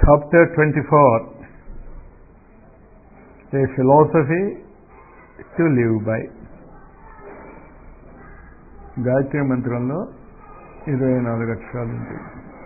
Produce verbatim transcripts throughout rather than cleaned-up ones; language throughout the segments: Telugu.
Chapter twenty-four, A Philosophy to Live by. Gayatri మంత్రంలో ఇరవై నాలుగు అక్షరాలు ఉంటాయి.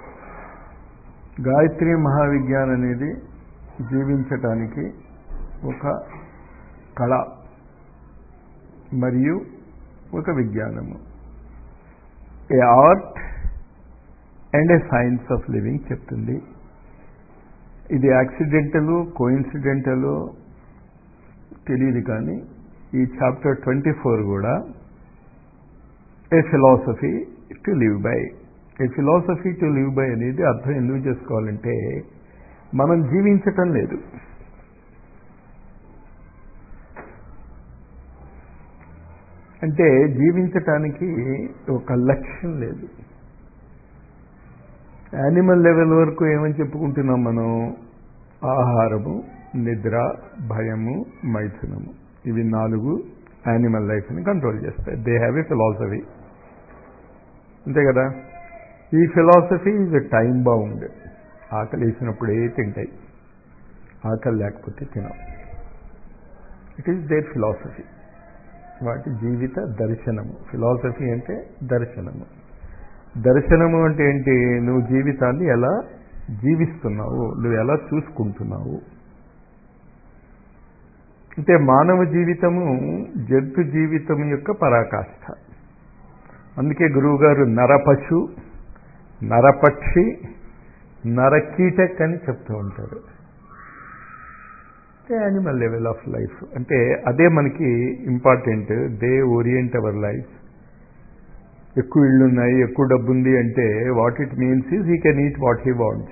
గాయత్రి మహావిజ్ఞానం అనేది జీవించటానికి ఒక కళ మరియు ఒక విజ్ఞానము, a art and a science of living చెప్తుంది. ఇది యాక్సిడెంటలు కోఇన్సిడెంటలు తెలియదు, కానీ ఈ చాప్టర్ ట్వంటీ ఫోర్ కూడా a philosophy to live by. A philosophy to live by అనేది అర్థం ఎందుకు చేసుకోవాలంటే, మనం జీవించటం లేదు, అంటే జీవించటానికి ఒక లక్ష్యం లేదు. యానిమల్ లెవెల్ వరకు ఏమని చెప్పుకుంటున్నాం మనం? ఆహారము, నిద్ర, భయము, మైథునము, ఇవి నాలుగు యానిమల్ లైఫ్ని కంట్రోల్ చేస్తాయి. దే హ్యావ్ ఏ ఫిలాసఫీ, అంతే కదా. ఈ ఫిలాసఫీ ఈజ్ టైం బౌండ్. ఆకలి వేసినప్పుడే తింటాయి, ఆకలి లేకపోతే తినవు. ఇట్ ఈస్ దేర్ ఫిలాసఫీ, వాటి జీవిత దర్శనము. ఫిలాసఫీ అంటే దర్శనము. దర్శనము అంటే ఏంటి? నువ్వు జీవితాన్ని ఎలా జీవిస్తున్నావు, నువ్వు ఎలా చూసుకుంటున్నావు. అంటే మానవ జీవితము జంతు జీవితం యొక్క పరాకాష్ఠ. అందుకే గురువుగారు నరపశు, నరపక్షి, నరకీటక్ అని చెప్తూ ఉంటారు. యానిమల్ లెవెల్ ఆఫ్ లైఫ్ అంటే అదే మనకి important. They orient our life. ఎక్కువ ఇళ్ళు ఉన్నాయి, ఎక్కువ డబ్బు ఉంది అంటే what it means is he can eat what he wants.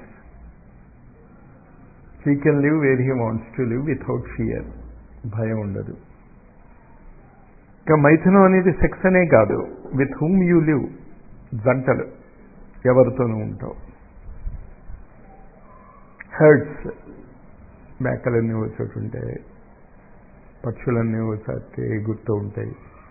He can live where he wants to live without fear. భయం ఉండదు. ఇక మైథునం అనేది సెక్స్ అనే కాదు, విత్ హూమ్ యూ లివ్, జంటలు ఎవరితోనూ ఉంటావు. హెర్డ్స్, మేకలన్నీ ఓ చోటు ఉంటాయి, పక్షులన్నీ ఓసారి ఎగురుతూ ఉంటాయి.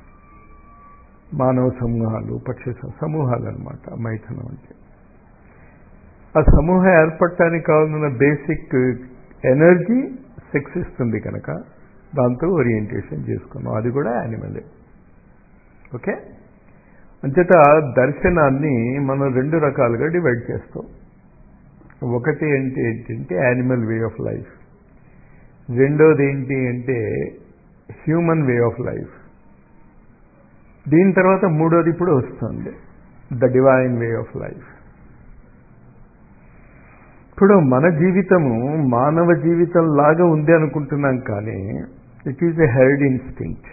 మానవ సమూహాలు, పక్షి సమూహాలు అనమాట మైథునం అంటే. ఆ సమూహం ఏర్పడటానికి కావాలన్న బేసిక్ ఎనర్జీ సెక్స్ ఇస్తుంది కనుక దాంతో ఓరియంటేషన్ చేసుకున్నాం. అది కూడా యానిమలే. ఓకే, అంచేత దర్శనాన్ని మనం రెండు రకాలుగా డివైడ్ చేస్తాం. ఒకటి ఏంటి ఏంటంటే యానిమల్ వే ఆఫ్ లైఫ్, రెండోది ఏంటి అంటే హ్యూమన్ వే ఆఫ్ లైఫ్. దీని తర్వాత మూడోది ఇప్పుడు వస్తుంది, the divine way of life. ఇప్పుడు మన జీవితము మానవ జీవితం లాగా ఉంది అనుకుంటున్నాం, కానీ it is a herd instinct.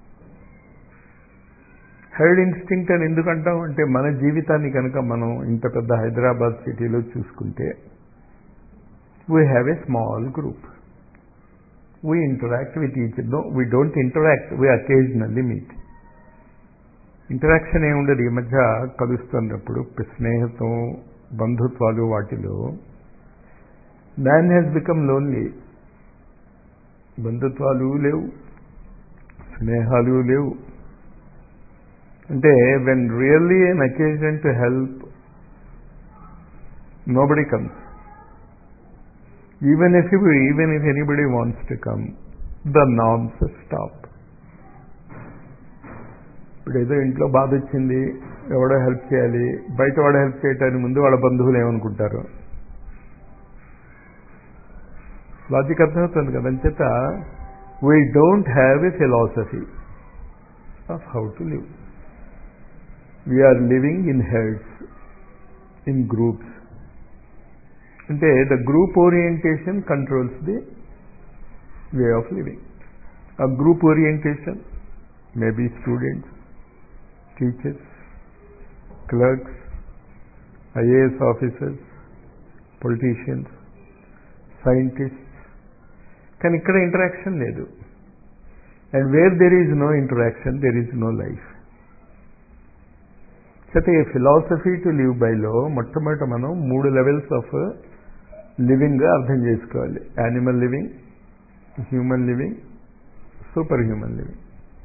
Herd instinct అని ఎందుకంటాం అంటే, మన జీవితాన్ని కనుక మనం ఇంత పెద్ద హైదరాబాద్ సిటీలో చూసుకుంటే, we have a small group. We interact with each. No, we don't interact, we occasionally meet. Interaction ఏముండదు. ఈ మధ్య కలుస్తున్నప్పుడు స్నేహితం, బంధుత్వాలు, వాటిలో మ్యాన్ హ్యాస్ బికమ్ లోన్లీ. బంధుత్వాలు లేవు, స్నేహాలు లేవు. అంటే when really an occasion to help, nobody comes. Even if even if anybody wants to come, the norms stop. ఇప్పుడు ఏదో ఇంట్లో బాధ వచ్చింది, ఎవడో హెల్ప్ చేయాలి, బయట వాడు హెల్ప్ చేయటానికి ముందు వాళ్ళ బంధువులు ఏమనుకుంటారు? లాజిక్ అర్థమవుతుంది కదా. అంచేత we don't have a philosophy of how to live. We are living in herds, in groups. అంటే the group orientation controls the way of living. ఆ group orientation maybe students, teachers, clerks, IAS officers, politicians, scientists. కానీ ఇక్కడ ఇంటరాక్షన్ లేదు. And where there is no interaction, there is no life. అయితే ఈ ఫిలాసఫీ టు లివ్ బైలో మొట్టమొదట మనం మూడు లెవెల్స్ ఆఫ్ లివింగ్ అర్థం చేసుకోవాలి. Animal living, human living, super human living.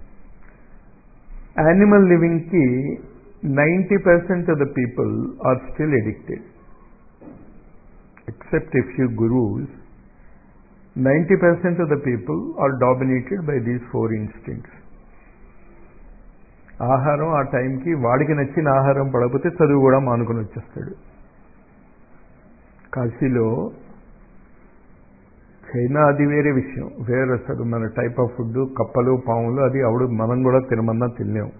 Animal లివింగ్కి ninety percent of the people are still addicted. except a few gurus, ninety percent of the people are dominated by these four instincts. ఆహారం ఆ టైంకి వాడికి నచ్చిన ఆహారం పడకపోతే చదువు కూడా మానుకొని వచ్చేస్తాడు. కాశీలో చైనా అది వేరే విషయం, వేరే అసలు మన టైప్ ఆఫ్ ఫుడ్, కప్పలు పాములు అది అవుడు మనం కూడా తినమన్నా తినలేము.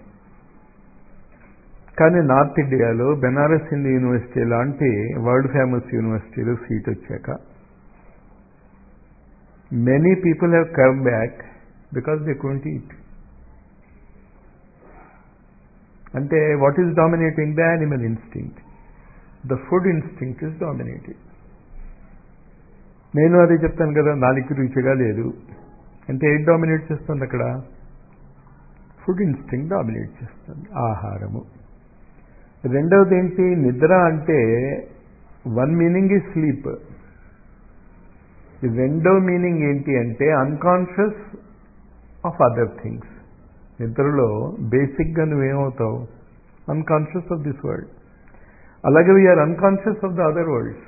కానీ నార్త్ ఇండియాలో బెనారస్ హిందూ యూనివర్సిటీ లాంటి వరల్డ్ ఫేమస్ యూనివర్సిటీలో సీట్ వచ్చాక many people have come back because they couldn't eat. అంటే what is dominating? The animal instinct. The food instinct is dominating. నేను అదే చెప్తాను కదా, నాలుగు రుచిగా లేదు అంటే ఏది డామినేట్ చేస్తుంది అక్కడ? ఫుడ్ ఇన్స్టింక్ట్ డామినేట్ చేస్తుంది, ఆహారము. రెండవది ఏంటి? నిద్ర అంటే వన్ మీనింగ్ ఈ స్లీప్, రెండో మీనింగ్ ఏంటి అంటే అన్కాన్షియస్ ఆఫ్ అదర్ థింగ్స్. నిద్రలో బేసిక్గా నువ్వేమవుతావు? Unconscious of this world. అలాగే we are unconscious of the other worlds.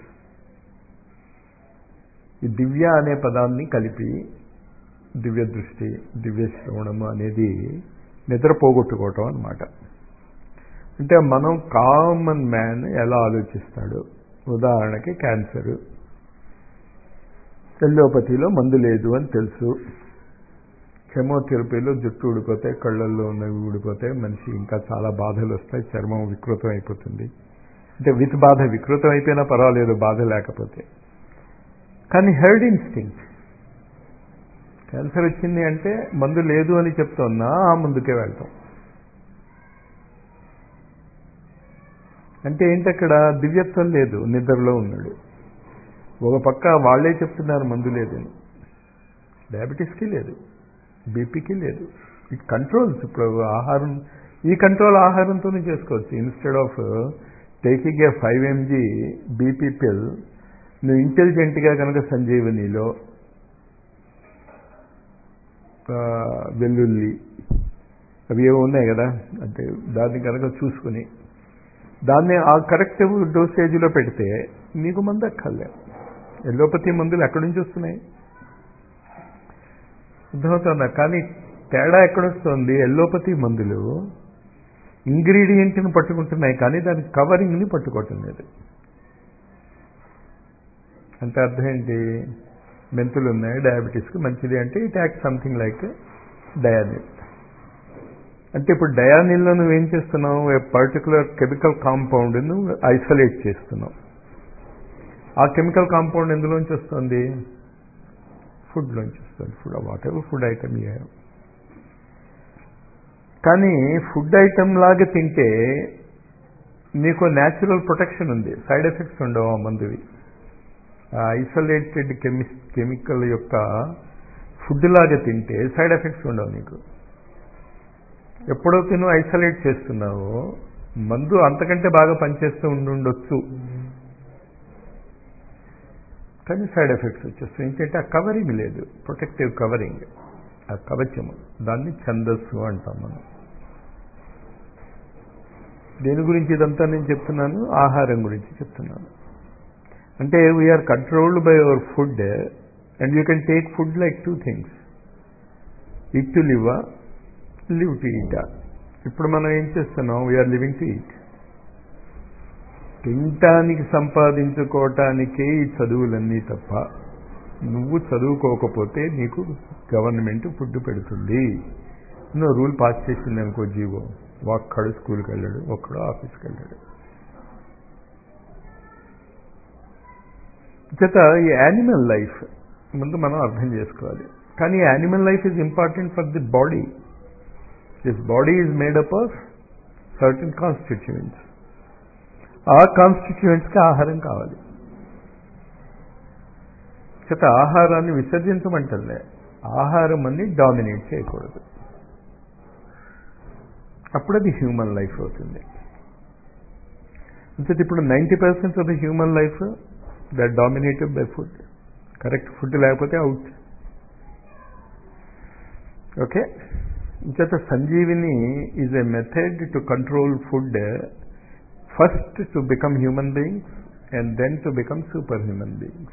ఈ దివ్య అనే పదాన్ని కలిపి దివ్య దృష్టి, దివ్య శ్రవణము అనేది నిద్ర పోగొట్టుకోవటం అన్నమాట. అంటే మనం కామన్ మ్యాన్ ఎలా ఆలోచిస్తాడు? ఉదాహరణకి క్యాన్సరు, ఎల్లోపతిలో మందు లేదు అని తెలుసు, కెమోథెరపీలో జుట్టు ఊడిపోతాయి, కళ్ళల్లో ఉన్నవి ఊడిపోతాయి, మనిషి ఇంకా చాలా బాధలు వస్తాయి, చర్మం వికృతం అయిపోతుంది. అంటే విత్ బాధ, వికృతం అయిపోయినా పర్వాలేదు బాధ లేకపోతే. కానీ హెర్డ్ ఇన్స్టింక్ట్, క్యాన్సర్ వచ్చింది అంటే మందు లేదు అని చెప్తున్నా ఆ ముందుకే వెళ్తాం. అంటే ఏంటక్కడ? దివ్యత్వం లేదు, నిద్రలో ఉన్నాడు. ఒక పక్క వాళ్లే చెప్తున్నారు మందు లేదని. డయాబెటీస్కి లేదు, బీపీకి లేదు. It controls. ఇప్పుడు ఆహారం, ఈ కంట్రోల్ ఆహారంతోనే చేసుకోవచ్చు. Instead of taking a five MG BP pill, నువ్వు ఇంటెలిజెంట్గా కనుక సంజీవనిలో వెల్లుల్లి అవి ఏవో ఉన్నాయి కదా, అంటే దాన్ని కనుక చూసుకుని దాన్ని ఆ కరెక్ట్ డోసేజ్లో పెడితే నీకు మందు అక్కర్లే. ఎల్లోపతి మందులు ఎక్కడి నుంచి వస్తున్నాయి? అర్థమవుతుందా? కానీ తేడా ఎక్కడొస్తుంది? ఎల్లోపతి మందులు ఇంగ్రీడియంట్ని పట్టుకుంటున్నాయి కానీ దాని కవరింగ్ని పట్టుకోవటం లేదు. అంటే అర్థం ఏంటి? మెంతులు ఉన్నాయి, డయాబెటీస్కి మంచిది అంటే it act something like Daonil. అంటే ఇప్పుడు డయానిల్లో నువ్వేం చేస్తున్నావు? ఏ పర్టికులర్ కెమికల్ కాంపౌండ్ నువ్వు ఐసోలేట్ చేస్తున్నావు. ఆ కెమికల్ కాంపౌండ్ ఎందులోంచి వస్తుంది? ఫుడ్లోంచి వస్తుంది. Food, whatever food item you have. కానీ ఫుడ్ ఐటమ్ లాగా తింటే నీకు న్యాచురల్ ప్రొటెక్షన్ ఉంది, సైడ్ ఎఫెక్ట్స్ ఉండవు ఆ మందువి. ఐసోలేటెడ్ కెమి కెమికల్ యొక్క ఫుడ్ లాగా తింటే సైడ్ ఎఫెక్ట్స్ ఉండవు నీకు. ఎప్పుడైతే నువ్వు ఐసోలేట్ చేస్తున్నావో మందు అంతకంటే బాగా పనిచేస్తూ ఉండుండొచ్చు, కానీ సైడ్ ఎఫెక్ట్స్ వచ్చేస్తాయి. ఏంటంటే ఆ కవరింగ్ లేదు, ప్రొటెక్టివ్ కవరింగ్, ఆ కవచము. దాన్ని ఛందస్సు అంటాం మనం. దేని గురించి ఇదంతా నేను చెప్తున్నాను? ఆహారం గురించి చెప్తున్నాను. అంటే we are controlled by our food and you can take food like two things, eat to live, live to eat. ఇప్పుడు మనం ఏం చేస్తున్నాం? We are living to eat. తింటానికి సంపాదించుకోవటానికే ఈ చదువులన్నీ తప్ప, నువ్వు చదువుకోకపోతే నీకు గవర్నమెంట్ ఫుడ్ పెడుతుంది. నువ్వు రూల్ పాస్ చేసింది అనుకో, జీవో, ఒక్కడు స్కూల్కి వెళ్ళాడు, ఒక్కడు ఆఫీస్కి వెళ్ళాడు. చేత ఈ యానిమల్ లైఫ్ ముందు మనం అర్థం చేసుకోవాలి. కానీ ఈ animal life is important for the body. This body is made up of certain constituents. ఆ కాన్స్టిట్యూయెంట్స్కి ఆహారం కావాలి. చేత ఆహారాన్ని విసర్జించమంటలే, ఆహారం అన్ని డామినేట్ చేయకూడదు. అప్పుడు అది హ్యూమన్ లైఫ్ అవుతుంది. అంటే ఇప్పుడు ninety percent of the human life that dominated by food. Correct food లేకపోతే అవుట్. ఓకే. చేత Sanjeevini is a method to control food, first to become human beings and then to become superhuman beings.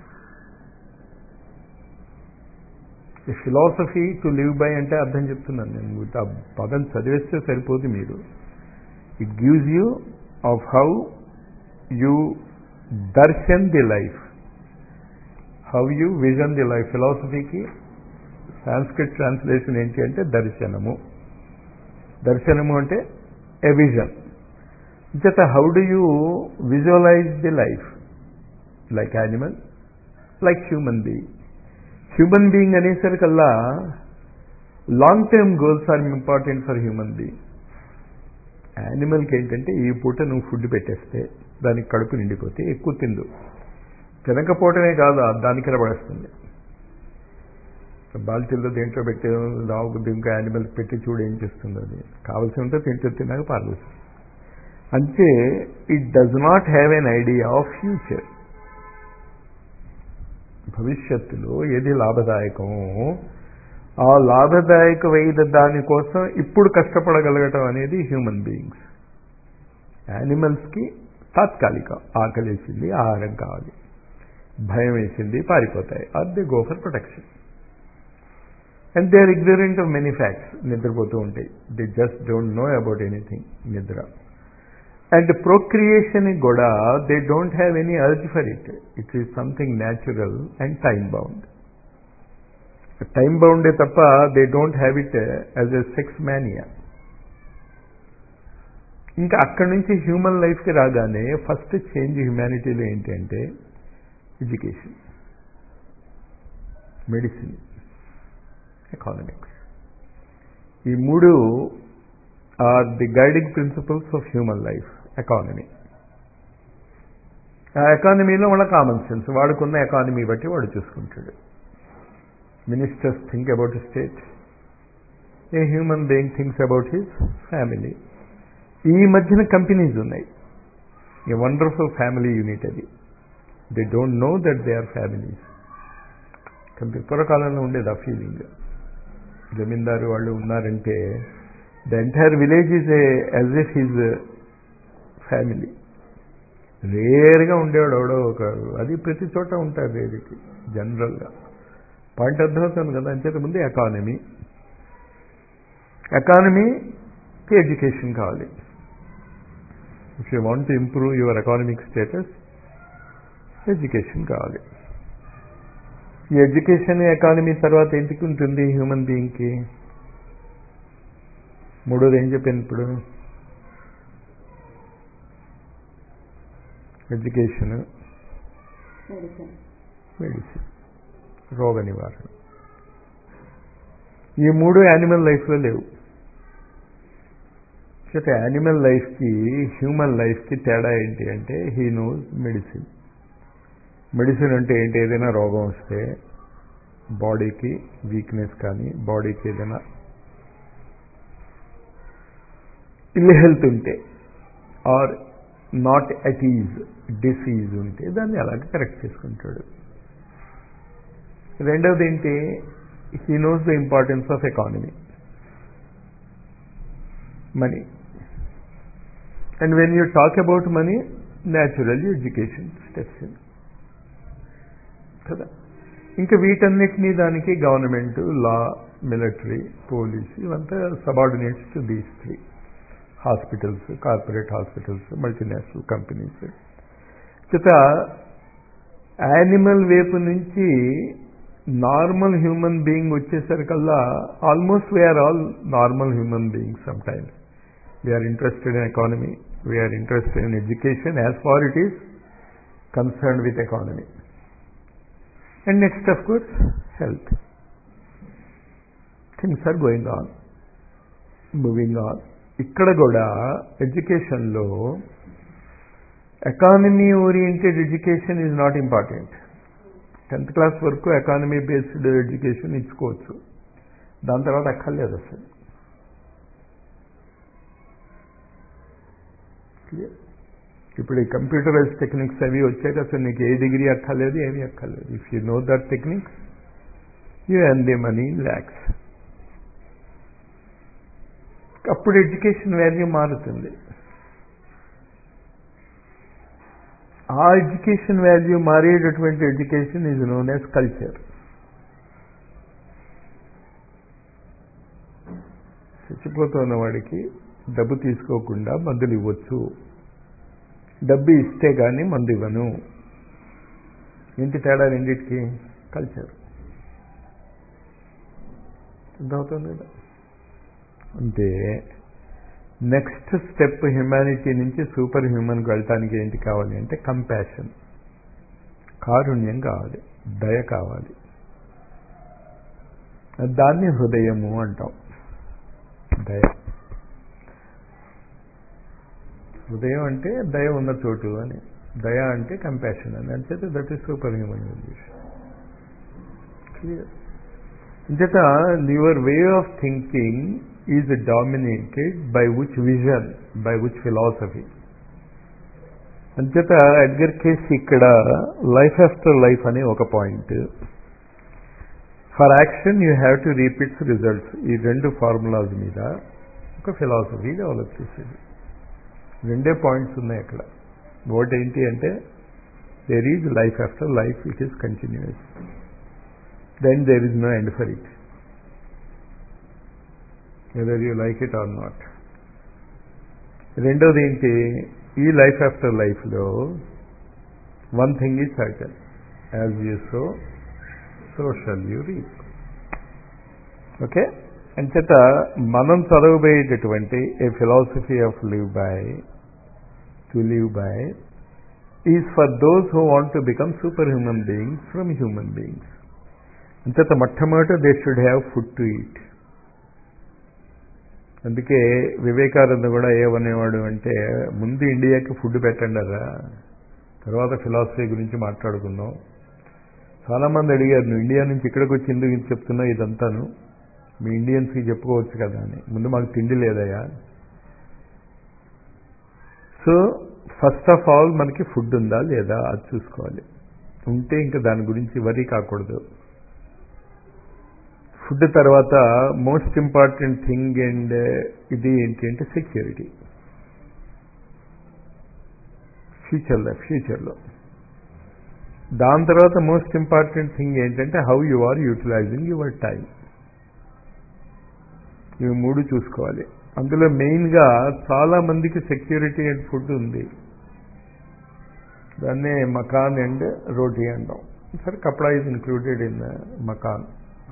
A philosophy to live by అంటే అర్థం చెప్తున్నాను నేను. ఆ పదం చదివేస్తే సరిపోదు మీరు. It gives you of how you darshan the life, how you vision the life. ఫిలాసఫీకి సాంస్క్రిట్ ట్రాన్స్లేషన్ ఏంటి అంటే దర్శనము. దర్శనము అంటే ఎ విజన్. జత how do you visualise the life? Like animal, like human being. Human being అనేసరికల్లా long term goals are important for human being. యానిమల్కి ఏంటంటే ఈ పూట నువ్వు ఫుడ్ పెట్టేస్తే దానికి కడుపు నిండిపోతే ఎక్కువ తిందు, తినకపోవటమే కాదు దానికి పడేస్తుంది. బాల్టీల్లో దేంట్లో పెట్టి రావు ఇంకా యానిమల్కి పెట్టి చూడు ఏం చేస్తుందో. అది కావాల్సి ఉంటే తింటూ తిన్నాక పాల్గొస్తుంది. అంటే it does not have an idea of future. భవిష్యత్తులో ఏది లాభదాయకమో ఆ లాభదాయకమైన దానికోసం ఇప్పుడు కష్టపడగలగటం అనేది హ్యూమన్ బీయింగ్స్. యానిమల్స్కి తాత్కాలిక ఆకలేసింది, ఆహారం కావాలి, భయం వేసింది, పారిపోతాయి. Are they go for protection. And they are ignorant of many facts. నిద్రపోతూ ఉంటాయి. They just don't know about anything. నిద్ర. అండ్ ప్రొక్రియేషన్ కూడా they don't have any urge for it. It is something natural and time bound. Time బౌండే తప్ప they don't have it as a sex mania. ఇంకా అక్కడి నుంచి హ్యూమన్ లైఫ్కి రాగానే ఫస్ట్ చేంజ్ హ్యుమానిటీలో ఏంటి అంటే ఎడ్యుకేషన్, మెడిసిన్, ఎకానమిక్స్. ఈ మూడు are the guiding principles of human life. Economy, ఆ ఎకానమీలో వాళ్ళ కామన్ సెన్స్, వాడుకున్న ఎకానమీ బట్టి వాడు చూసుకుంటాడు. Ministers think about state, a human being thinks about his family. ఈ మధ్యన కంపెనీస్ ఉన్నాయి. ఏ వండర్ఫుల్ ఫ్యామిలీ యూనిట్ అది. They don't know that they are families. Company పూర్వకాలంలో ఉండేది ఆ ఫీలింగ్. జమీందారు వాళ్ళు ఉన్నారంటే the entire village is a as if his family. రేర్గా ఉండేవాడు ఎవడో ఒక, అది ప్రతి చోట ఉంటారు రేరుకి జనరల్గా. పాయింట్ అర్థమవుతుంది కదా. అంచేత ముందు ఎకానమీ, ఎకానమీకి ఎడ్యుకేషన్ కావాలి. If you want to improve your economic status, education కావాలి. ఈ ఎడ్యుకేషన్ ఎకానమీ తర్వాత ఎందుకు ఉంటుంది హ్యూమన్ బీయింగ్కి? మూడోది ఏం చెప్పాను ఇప్పుడు? ఎడ్యుకేషన్, మెడిసిన్, రోగ నివారణ. ఈ మూడు యానిమల్ లైఫ్లో లేవు. అయితే యానిమల్ లైఫ్కి హ్యూమన్ లైఫ్కి తేడా ఏంటి అంటే హీ నోస్ మెడిసిన్. మెడిసిన్ అంటే ఏంటి? ఏదైనా రోగం వస్తే, బాడీకి వీక్నెస్ కానీ, బాడీకి ఏదైనా ఇల్ హెల్త్ ఉంటే, or not at is disease ఉంటే దాన్ని అలాగే కరెక్ట్ చేసుకుంటాడు. రెండవది ఏంటి? He knows the importance of economy, money. And when you talk about money, naturally education steps in కదా. ఇంకా వీటన్నిటినీ దానికి గవర్నమెంట్, లా, మిలిటరీ, పోలీస్ ఇవంతా subordinates to these three. Hospitals, corporate hospitals, multinational companies. చేత యానిమల్ వైపు నుంచి నార్మల్ హ్యూమన్ బీయింగ్ వచ్చేసరికల్లా almost we are all normal human beings. Some times we are interested in economy, we are interested in education as far it is concerned with economy. And next of course health. Things are going on, moving on. ఇక్కడ కూడా ఎడ్యుకేషన్లో economy oriented education is not important. Tenth class వరకు ఎకానమీ బేస్డ్ ఎడ్యుకేషన్ ఇచ్చుకోవచ్చు, దాని తర్వాత అక్కర్లేదు అసలు. ఇప్పుడు ఈ కంప్యూటరైజ్ టెక్నిక్స్ అవి వచ్చాక అసలు నీకు ఏ డిగ్రీ అక్కర్లేదు, ఏమీ అక్కర్లేదు. If you know that techniques you earn the money in lakhs. అప్పుడు ఎడ్యుకేషన్ వాల్యూ మారుతుంది. ఆ ఎడ్యుకేషన్ వాల్యూ మారేటటువంటి education is known as culture. చచ్చిపోతున్న వాడికి డబ్బు తీసుకోకుండా మందులు ఇవ్వచ్చు, డబ్బు ఇస్తే కానీ మందు ఇవ్వను. ఏంటి తేడా రెండింటికి? కల్చర్. అర్థమవుతుంది కదా? అంటే నెక్స్ట్ స్టెప్ హ్యుమానిటీ నుంచి సూపర్ హ్యూమన్కి వెళ్ళటానికి ఏంటి కావాలి అంటే కంపాషన్, కారుణ్యం కావాలి, దయ కావాలి. దాన్ని హృదయము అంటాం. దయ, హృదయం అంటే దయ ఉన్న చోటు అని, దయ అంటే కంపాషన్ అని. అంచేత that is super human English. Clear? అంచేత your way of thinking is dominated by which vision, by which philosophy. అంచేత ఎడ్గర్ కేస్ ఇక్కడ లైఫ్ ఆఫ్టర్ లైఫ్ అనే ఒక point. For action you have to reap its results. ఈ రెండు ఫార్ములాస్ మీద ఒక ఫిలాసఫీ డెవలప్ చేసేది. రెండే పాయింట్స్ ఉన్నాయి అక్కడ. ఒకటి ఏంటి అంటే there is life after life, it is continues, then there is no end for it, whether you like it or not. రెండోది ఏంటి? ఈ లైఫ్ ఆఫ్టర్ లైఫ్లో one thing is certain, as you sow so shall you reap. Okay? అంచేత మనం చదవబోయేటటువంటి a philosophy of live by, to live by, is for those who want to become super human beings from human beings. అంచేత మొట్టమొదట they should have food to eat. అందుకే వివేకానంద కూడా ఏమనేవాడు అంటే, ముందు ఇండియాకి ఫుడ్ పెట్టండిరా, తర్వాత ఫిలాసఫీ గురించి మాట్లాడుకుందాం. చాలామంది అడిగారు, నువ్వు ఇండియా నుంచి ఇక్కడికి వచ్చి ఎందుకు చెప్తున్నావు ఇదంతాను, మీ ఇండియన్స్కి చెప్పుకోవచ్చు కదా అని. ముందు మాకు తిండి లేదయా. సో ఫస్ట్ ఆఫ్ ఆల్ మనకి ఫుడ్ ఉందా లేదా అది చూసుకోవాలి. ఉంటే ఇంకా దాని గురించి వరీ కాకూడదు. ఫుడ్ తర్వాత మోస్ట్ ఇంపార్టెంట్ థింగ్ అండ్ ఇది ఏంటి అంటే సెక్యూరిటీ. ఫ్యూచర్లో ఫ్యూచర్లో దాని తర్వాత మోస్ట్ ఇంపార్టెంట్ థింగ్ ఏంటంటే how you are utilising your time. ఇవి మూడు చూసుకోవాలి. అందులో మెయిన్గా చాలా మందికి సెక్యూరిటీ అండ్ ఫుడ్ ఉంది, దాన్నే మకాన్ అండ్ రోటీ అంటాం. సరే, kapda is included in makaan.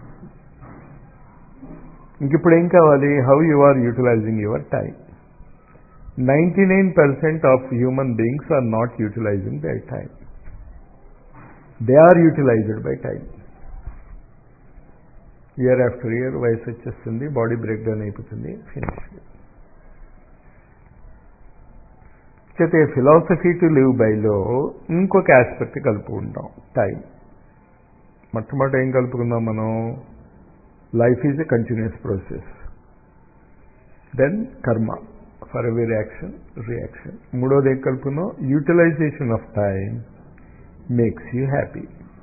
ఇంక ఇప్పుడు ఏం కావాలి? How you are utilising your time. Ninety nine percent of human beings are not utilising their time. They are utilised by time. Year after year వయసు వచ్చేస్తుంది, బాడీ బ్రేక్ డౌన్ అయిపోతుంది, ఫినిష్. అయితే ఫిలాసఫీ టు లివ్ బైలో ఇంకొక ఆస్పెక్ట్ కలుపుకుంటాం, టైం. మొట్టమొదటి ఏం కలుపుకుందాం మనం? Life is a continuous process. Then karma, for every action reaction. మూడోది ఏం కలుపుకున్నాం? Utilisation of time makes you happy.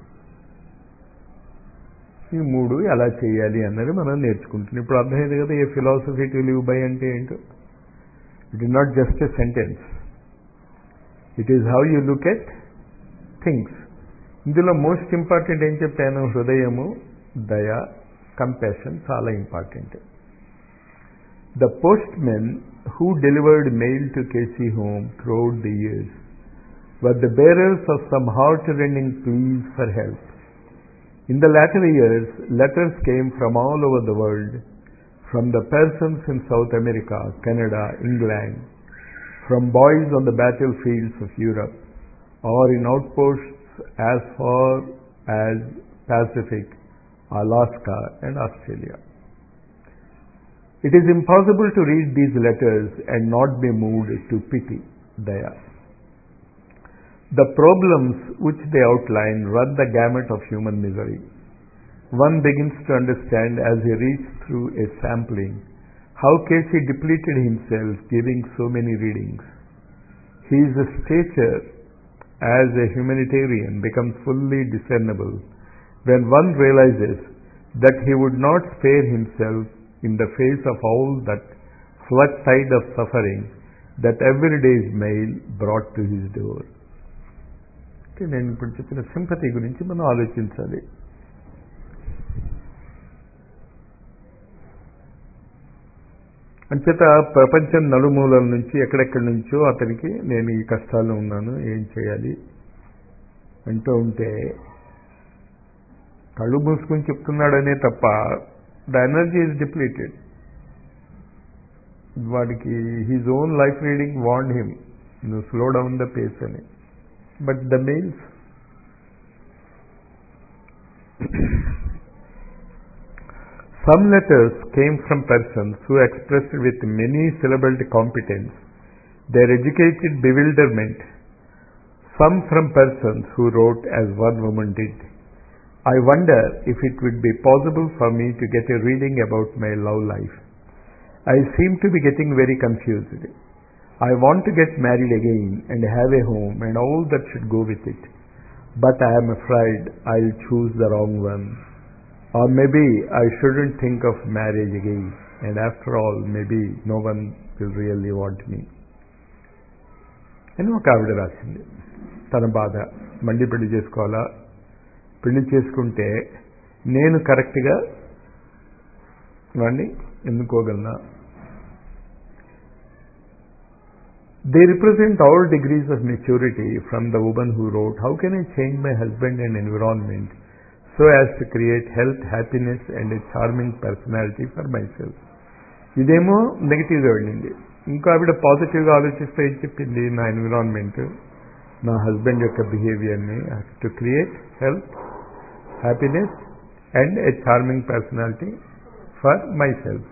ఈ మూడు ఎలా చేయాలి అన్నది మనం నేర్చుకుంటున్నాం. ఇప్పుడు అర్థమైంది కదా a philosophy to live by అంటే ఏంటో. It is not just a sentence, it is how you look at things. ఇందులో మోస్ట్ ఇంపార్టెంట్ ఏం చెప్పాను? హృదయము, దయ, కంపాషన్ చాలా important. The postmen who delivered mail to Cayce home throughout the years were the bearers of some heart-rending pleas for help. In the latter years, letters came from all over the world, from the persons in South America, Canada, England, from boys on the battlefields of Europe, or in outposts as far as Pacific, Alaska, and Australia. It is impossible to read these letters and not be moved to pity, daya. The problems which they outline run the gamut of human misery. One begins to understand as he reads through a sampling how Casey depleted himself giving so many readings. His stature as a humanitarian becomes fully discernible when one realizes that he would not spare himself in the face of all that flood tide of suffering that every day's mail brought to his door. నేను ఇప్పుడు చెప్పిన సింపతి గురించి మనం ఆలోచించాలి. అంచేత ప్రపంచం నలుమూలల నుంచి ఎక్కడెక్కడి నుంచో అతనికి నేను ఈ కష్టాల్లో ఉన్నాను, ఏం చేయాలి అంటూ ఉంటే కళ్ళు మూసుకొని చెప్తున్నాడనే తప్ప ద ఎనర్జీ ఈజ్ డిప్లీటెడ్. వాడికి his own life reading warned him, నువ్వు స్లో డౌన్ ద పేస్ అని. But the mails some letters came from persons who expressed with many syllabled competence their educated bewilderment, some from persons who wrote as one woman did. I wonder if it would be possible for me to get a reading about my love life. I seem to be getting very confused. I want to get married again and have a home and all that should go with it. But I am afraid I'll choose the wrong one. Or maybe I shouldn't think of marriage again. And after all, maybe no one will really want me. అని ఒక ఆవిడ రాసింది తన బాధ. మళ్ళీ పెళ్లి చేసుకోవాలా, పెళ్లి చేసుకుంటే నేను కరెక్ట్గా వాడిని ఎన్నుకోగలనా. They represent all degrees of maturity from the woman who wrote, how can I change my husband and environment so as to create health, happiness and a charming personality for myself. ఇదేమో నెగిటివ్గా వెళ్ళింది. ఇంకో ఆవిడ పాజిటివ్గా ఆలోచిస్తే ఏం చెప్పింది, నా ఎన్విరాన్మెంట్, నా హస్బెండ్ యొక్క బిహేవియర్ని to create health, happiness and a charming personality for myself.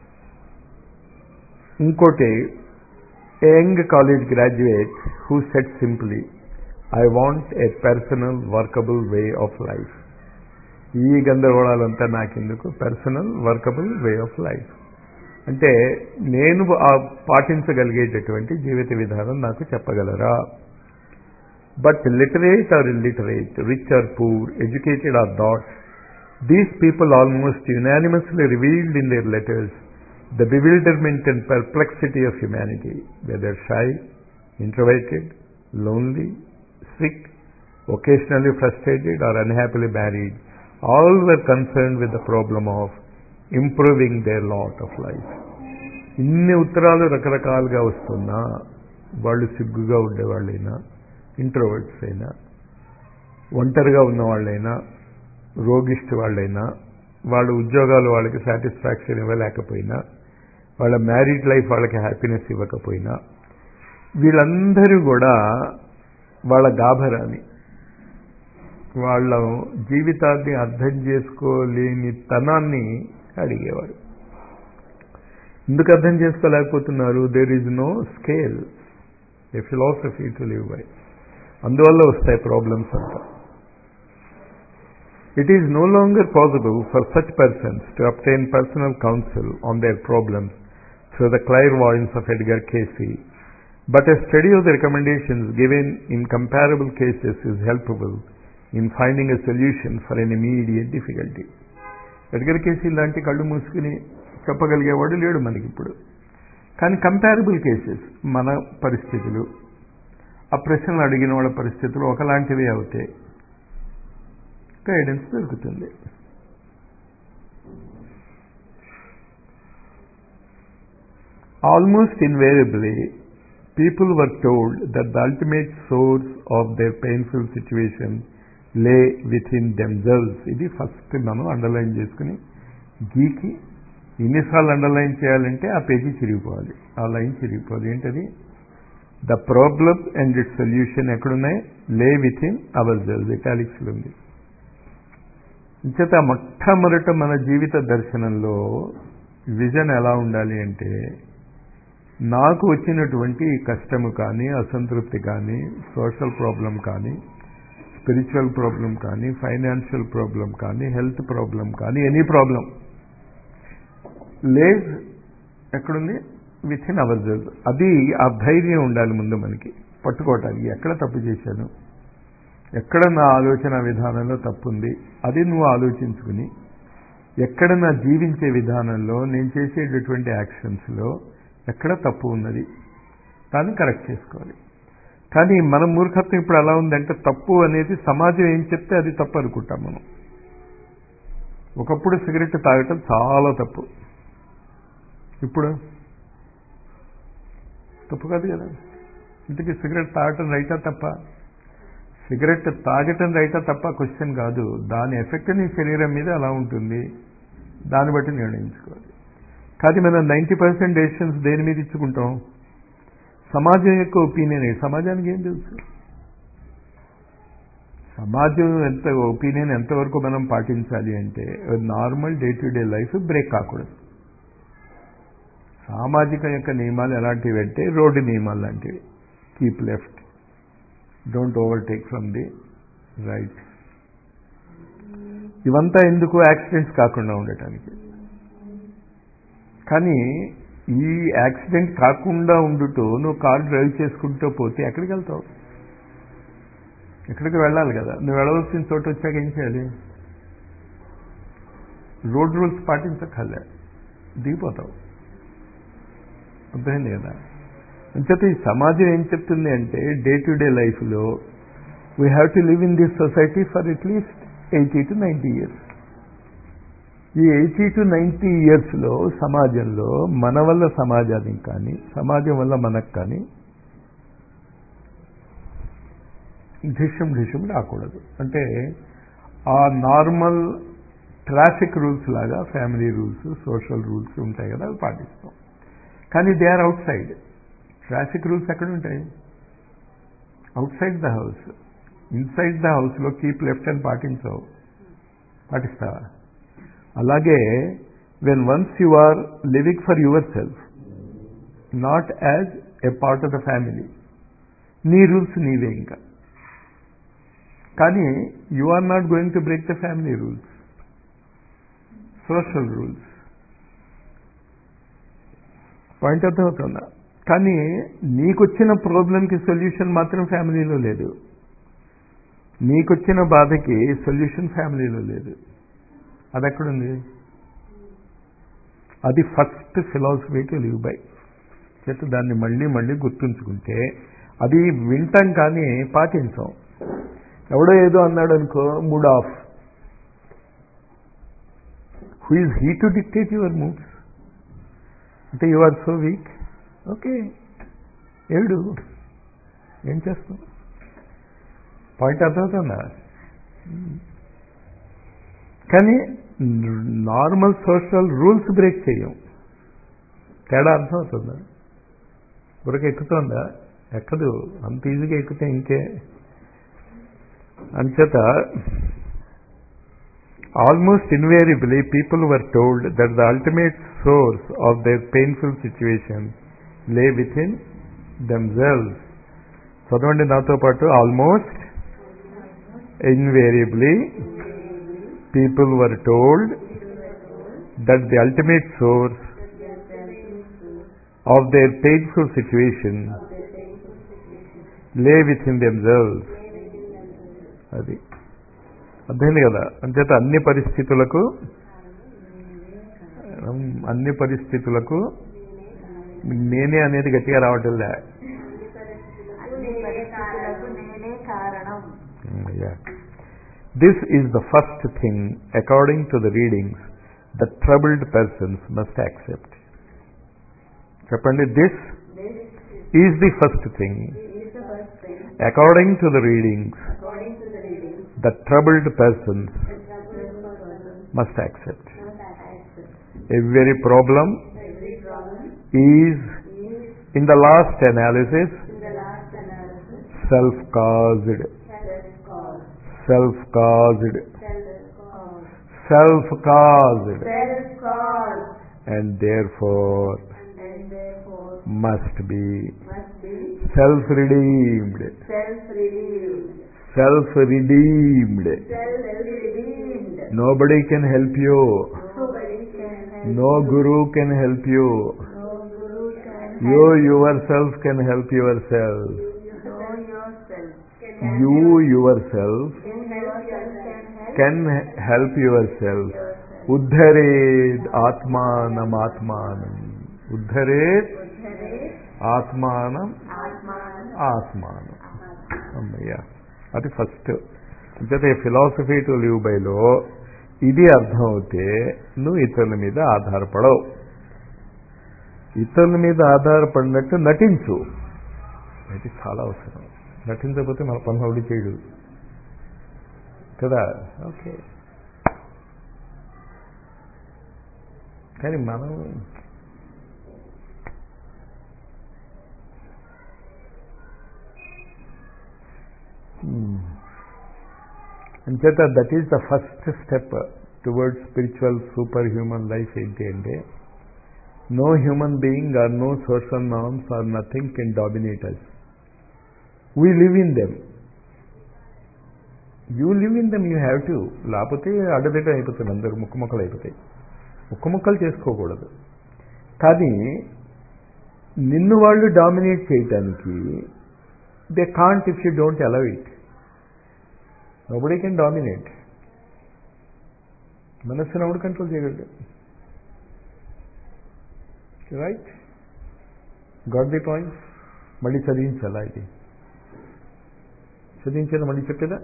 ఇంకోటి young college graduate who said simply, I want a personal workable way of life. ఈ గందరగోళాలంతా నాకెందుకు, personal workable way of life అంటే నేను పాటించగలిగేటటువంటి జీవిత విధానం నాకు చెప్పగలరా. But literate or illiterate, rich or poor, educated or not, these people almost unanimously revealed in their letters the bewilderment and perplexity of humanity, whether shy, introverted, lonely, sick, occasionally frustrated or unhappily married, all were concerned with the problem of improving their lot of life. ఇన్ని ఉత్తరాలు రకరకాలుగా వస్తున్నా వాళ్ళు సిగ్గుగా ఉండేవాళ్ళైనా, ఇంట్రోవర్ట్స్ అయినా, ఒంటరిగా ఉన్నవాళ్ళైనా, రోగిష్టి వాళ్ళైనా, వాళ్ళ ఉద్యోగాలు వాళ్ళకి సాటిస్ఫాక్షన్ ఇవ్వలేకపోయినా, వాళ్ళ మ్యారీడ్ లైఫ్ వాళ్ళకి హ్యాపీనెస్ ఇవ్వకపోయినా, వీళ్ళందరూ కూడా వాళ్ళ గాభరాని, వాళ్ళ జీవితాన్ని అర్థం చేసుకోలేని తనాన్ని అడిగేవారు. ఎందుకు అర్థం చేసుకోలేకపోతున్నారు? There is no scale, a philosophy to live by. అందువల్ల వస్తాయి ప్రాబ్లమ్స్ అంతా. It is no longer possible for such persons to obtain personal counsel on their problems through the clairvoyance of Edgar Cayce, but a study of the recommendations given in comparable cases is helpful in finding a solution for an immediate difficulty. Edgar Cayce లాంటి కళ్ళు మూసుకుని చెప్పగలిగేవాడు లేడు మనకి ఇప్పుడు. కానీ కంపారబుల్ కేసెస్, మన పరిస్థితులు, ఆ ప్రశ్నలు అడిగిన వాళ్ళ పరిస్థితులు ఒకలాంటివే అవుతాయి, గైడెన్స్ దొరుకుతుంది. Almost invariably, people were told that the ultimate source of their painful situation lay within themselves. ఇది ఫస్ట్ మనం అండర్లైన్ చేసుకుని గీకి ఎన్నిసార్లు అండర్లైన్ చేయాలంటే ఆ పేజీ చిరిగిపోవాలి, ఆ లైన్ చిరిగిపోవాలి. ఏంటది? The problem and its solution ఎక్కడున్నాయి? Lay within ourselves, ఇటాలిక్స్లో ఉంది. ఇంచేత మొట్టమొదట మన జీవిత దర్శనంలో విజన్ ఎలా ఉండాలి అంటే, నాకు వచ్చినటువంటి కష్టము కానీ, అసంతృప్తి కానీ, సోషల్ ప్రాబ్లం కానీ, స్పిరిచువల్ ప్రాబ్లం కానీ, ఫైనాన్షియల్ ప్రాబ్లం కానీ, హెల్త్ ప్రాబ్లం కానీ, ఎనీ ప్రాబ్లం లేజ్ ఎక్కడుంది? Within ourselves. అది ఆ ధైర్యం ఉండాలి ముందు మనకి పట్టుకోవటానికి. ఎక్కడ తప్పు చేశాను, ఎక్కడ నా ఆలోచన విధానంలో తప్పుంది, అది నువ్వు ఆలోచించుకుని, ఎక్కడ నా జీవించే విధానంలో నేను చేసేటటువంటి యాక్షన్స్లో ఎక్కడ తప్పు ఉన్నది దాన్ని కరెక్ట్ చేసుకోవాలి. కానీ మన మూర్ఖత్వం ఇప్పుడు ఎలా ఉందంటే తప్పు అనేది సమాజం ఏం చెప్తే అది తప్పు అనుకుంటాం మనం. ఒకప్పుడు సిగరెట్ తాగటం చాలా తప్పు, ఇప్పుడు తప్పు కాదు కదా. ఇంతకీ సిగరెట్ తాగటం రైటా తప్ప? సిగరెట్ తాగటం రైటా తప్ప క్వశ్చన్ కాదు, దాని ఎఫెక్ట్ నీ శరీరం మీద ఎలా ఉంటుంది దాన్ని బట్టి నిర్ణయించుకోవాలి. కానీ మనం నైంటీ పర్సెంట్ డెసిషన్స్ దేని మీద ఇచ్చుకుంటాం? సమాజం యొక్క ఒపీనియన్. సమాజానికి ఏం తెలుసు? సమాజం ఎంత ఒపీనియన్ ఎంతవరకు మనం పాటించాలి అంటే normal day to day life break కాకూడదు. సామాజిక యొక్క నియమాలు ఎలాంటివి అంటే రోడ్డు నియమాలు లాంటివి. Keep left, don't overtake from the right. ఇవంతా ఎందుకు? యాక్సిడెంట్స్ కాకుండా ఉండటానికి. కానీ ఈ యాక్సిడెంట్ కాకుండా ఉండుతూ నువ్వు కారు డ్రైవ్ చేసుకుంటూ పోతే ఎక్కడికి వెళ్తావు? ఎక్కడికి వెళ్ళాలి కదా. నువ్వు వెళ్ళవలసిన చోటు వచ్చాక ఏం చేయాలి? రోడ్ రూల్స్ పాటించక్కర్లే, దిగిపోతావు. అర్థమైంది కదా. అంచేత ఈ సమాజం ఏం చెప్తుంది అంటే డే టు డే లైఫ్లో we have to live in this society for at least eighty to ninety years. ఈ ఎయిటీ టు నైంటీ ఇయర్స్లో సమాజంలో మన వల్ల సమాజానికి కానీ సమాజం వల్ల మనకు కానీ ఢిషం ఢిషం రాకూడదు. అంటే ఆ నార్మల్ ట్రాఫిక్ రూల్స్ లాగా ఫ్యామిలీ రూల్స్, సోషల్ రూల్స్ ఉంటాయి కదా, అవి పాటిస్తాం. కానీ they are outside. Traffic rules ఎక్కడ ఉంటాయి? Outside the house. Inside the హౌస్లో కీప్ లెఫ్ట్ అని పాటించవు, పాటిస్తావా? అలాగే when once you are living for yourself, not as a part of the family, నీ రూల్స్ నీవే. ఇంకా కానీ you are not going to break the family rules, social rules. Point అర్థమవుతుందా? కానీ నీకొచ్చిన ప్రాబ్లంకి సొల్యూషన్ మాత్రం ఫ్యామిలీలో లేదు, నీకొచ్చిన బాధకి సొల్యూషన్ ఫ్యామిలీలో లేదు. అది ఎక్కడుంది? అది first philosophy to live by. చేత దాన్ని మళ్ళీ మళ్ళీ గుర్తుంచుకుంటే అది వింటాం కానీ పాటించాం. ఎవడో ఏదో అన్నాడు అనుకో, mood off. Who is he to dictate your moods? అంటే you are so weak. Okay, ఏడు, ఏం చేస్తాం? పాయింట్ అర్థమవుతుందా? కానీ నార్మల్ సోషల్ రూల్స్ బ్రేక్ చేయం. తేడా అర్థమవుతుందా? బుర్రకి ఎక్కుతుందా? ఎక్కదు. అంత ఈజీగా ఎక్కితే ఇంకే. అంచేత almost invariably people were told that the ultimate source of their painful situation lay within themselves. చదవండి నాతో పాటు. Almost invariably people were told that the ultimate source of their painful situation lay within themselves. అది అర్థమైంది కదా. అంచేత అన్ని పరిస్థితులకు అన్ని పరిస్థితులకు నేనే అనేది గట్టిగా రావటంలే. This is the first thing, according to the readings, the troubled persons must accept. చెప్పండి. This is the first thing, according to the readings, the troubled persons must accept. Every problem is, in the last analysis, self-caused. Self-caused. Self-caused. And therefore must be self-redeemed. Self-redeemed. Nobody can help you. No guru can help you. You yourself can help yourself. You yourself can help yourself. Uddharet atmanam atmanam. Uddharet atmanam atmanam. అమ్మయ్యా, అది ఫస్ట్. అంటే ఫిలాసఫీ టు లివ్ బైలో ఇది అర్థం అవుతే నువ్వు ఇతరుల మీద ఆధారపడవు. ఇతరుల మీద ఆధారపడినట్టు నటించు, అది చాలా అవసరం. నటించకపోతే మన పనులు చేయడు కదా. ఓకే, కానీ మనం అంచేత that is the first step towards spiritual super human life. ఏంటి అంటే no human being or no social norms or nothing can dominate us. We live in them, you live in them, you have to. లేకపోతే అడ్డదిడ్డ అయిపోతుంది, అందరూ ముక్కు ముక్కలు అయిపోతాయి. ముక్కు ముక్కలు చేసుకోకూడదు. కానీ నిన్ను వాళ్ళు డామినేట్ చేయటానికి they can't if you don't allow it. Nobody can dominate. మనస్సును ఎవడు కంట్రోల్ చేయగలడు? Right, got the point. మళ్ళీ చదివించాలా? ఇది చదివించేది మళ్ళీ చెప్పేదా?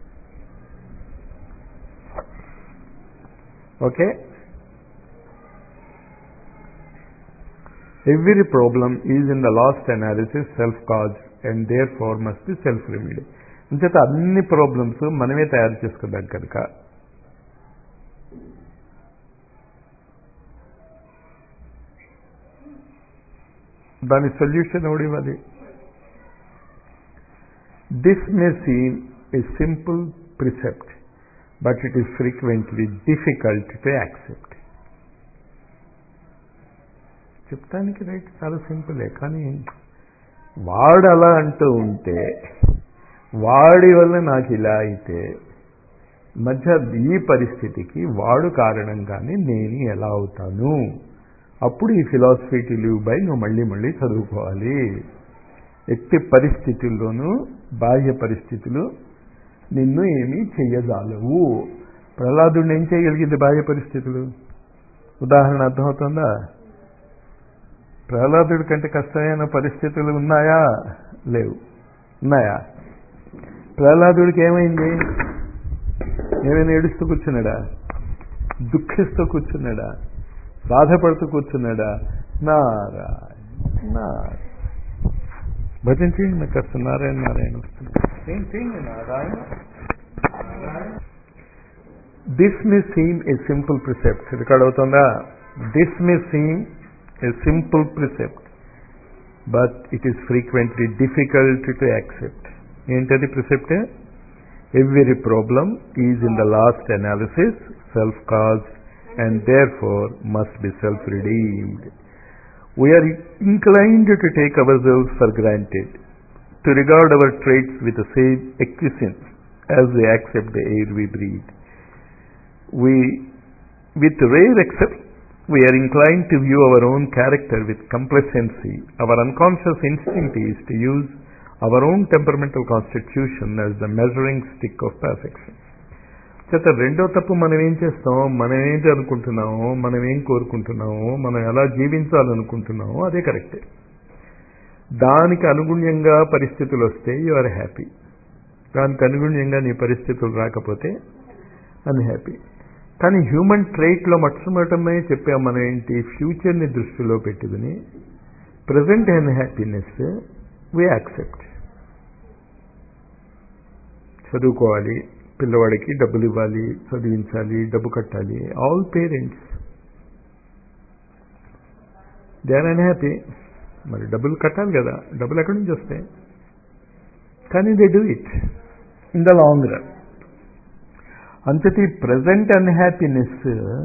Okay. Every problem is in the last analysis self-caused and therefore must be self-remedied. అంచేత అన్ని ప్రాబ్లమ్స్ మనమే తయారు చేసుకున్నాం కనుక దాని సొల్యూషన్ ఎవడు ఇవ్వాలి? This may seem a simple precept but it is frequently difficult to accept. చెప్తానికి రైట్ చాలా సింపులే, కానీ వాడు అలా అంటూ ఉంటే, వాడి వల్ల నాకు ఇలా అయితే, మధ్య ఈ పరిస్థితికి వాడు కారణంగానే నేను ఎలా అవుతాను? అప్పుడు ఈ ఫిలాసఫీ టు లివ్ బై నువ్వు మళ్ళీ మళ్ళీ చదువుకోవాలి. ఎట్టి పరిస్థితుల్లోనూ బాహ్య పరిస్థితులు నిన్ను ఏమీ చెయ్యజాలవు. ప్రహ్లాదుడిని ఏం చేయగలిగింది బాహ్య పరిస్థితులు? ఉదాహరణ అర్థమవుతుందా? ప్రహ్లాదుడి కంటే కష్టమైన పరిస్థితులు ఉన్నాయా? లేవు. ఉన్నాయా? ప్రహ్లాదుడికి ఏమైంది? ఏమైనా ఏడుస్తూ కూర్చున్నాడా? దుఃఖిస్తూ కూర్చున్నాడా? బాధపడుతూ కూర్చున్నాడా? నారాయణ నారాయణ భజించండి. నాకు అసలు నారాయణ నారాయణ వస్తుంది. ఏంటి Narayana? This may seem a simple precept. Record అవుతుందా? This may seem a simple precept but it is frequently difficult to accept. ఏంటది precept? every problem is in the last analysis self caused and therefore must be self redeemed. We are inclined to take ourselves for granted, to regard our traits with the same acquiescence as we accept the air we breathe. We, with rare exception, we are inclined to view our own character with complacency. Our unconscious instinct is to use our own temperamental constitution as the measuring stick of perfection. చేత రెండో తప్పు మనం ఏం చేస్తాం? మనం ఏంటి అనుకుంటున్నామో, మనం ఏం కోరుకుంటున్నామో, మనం ఎలా జీవించాలనుకుంటున్నామో అదే కరెక్టే. దానికి అనుగుణ్యంగా పరిస్థితులు వస్తే యు ఆర్ హ్యాపీ. దానికి అనుగుణ్యంగా నీ పరిస్థితులు రాకపోతే అన్హ్యాపీ. కానీ హ్యూమన్ ట్రైట్లో మొట్టమొదటమే చెప్పాం మనం ఏంటి? ఫ్యూచర్ని దృష్టిలో పెట్టుకుని ప్రజెంట్ అన్హ్యాపీనెస్ వీ యాక్సెప్ట్. చదువుకోవాలి, పిల్లవాడికి డబ్బులు ఇవ్వాలి, చదివించాలి, డబ్బు కట్టాలి. All parents they are unhappy. మరి డబ్బులు కట్టాలి కదా, డబ్బులు ఎక్కడి నుంచి వస్తాయి? కానీ they do it in the long run. అంతటి present unhappiness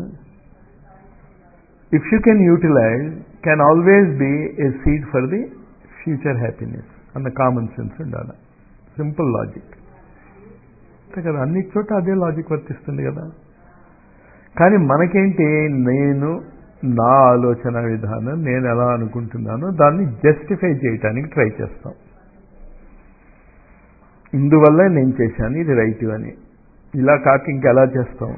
if you can utilize can always be a seed for the future happiness అన్న కామన్ సెన్స్ ఉండాలి. సింపుల్ లాజిక్ అంతే కదా. అన్ని చోట అదే లాజిక్ వర్తిస్తుంది కదా. కానీ మనకేంటి? నేను నా ఆలోచన విధానం నేను ఎలా అనుకుంటున్నానో దాన్ని జస్టిఫై చేయటానికి ట్రై చేస్తాం. ఇందువల్ల నేను చేశాను, ఇది రైట్ అని. ఇలా కాక ఇంకెలా చేస్తాం?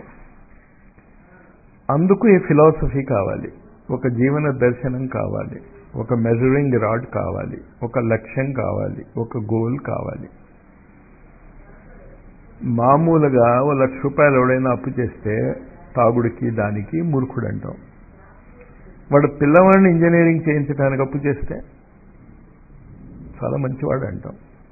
అందుకు ఈ ఫిలాసఫీ కావాలి, ఒక జీవన దర్శనం కావాలి, ఒక మెజరింగ్ రాడ్ కావాలి, ఒక లక్ష్యం కావాలి, ఒక గోల్ కావాలి. మామూలుగా ఓ లక్ష రూపాయలు ఎవడైనా అప్పు చేస్తే తాగుడికి దానికి మూర్ఖుడు అంటాం. వాడు పిల్లవాడిని ఇంజనీరింగ్ చేయించడానికి అప్పు చేస్తే చాలా మంచివాడు అంటాం.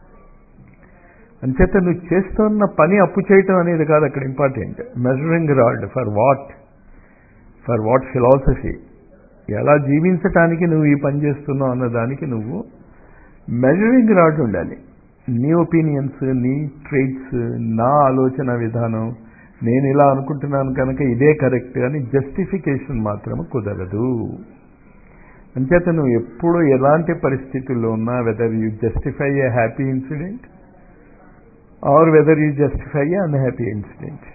అంచేత నువ్వు చేస్తున్న పని అప్పు చేయటం అనేది కాదు అక్కడ important. Measuring rod for what, for what philosophy, ఎలా జీవించటానికి నువ్వు ఈ పని చేస్తున్నావు అన్నదానికి నువ్వు మెజరింగ్ రాడ్ ఉండాలి. నీ ఒపీనియన్స్, నీ ట్రేడ్స్, నా ఆలోచన విధానం, నేను ఇలా అనుకుంటున్నాను కనుక ఇదే కరెక్ట్ అని జస్టిఫికేషన్ మాత్రం కుదరదు. అంచేత నువ్వు ఎప్పుడు ఎలాంటి పరిస్థితుల్లో ఉన్నా, whether you justify a happy incident or whether you justify a unhappy incident,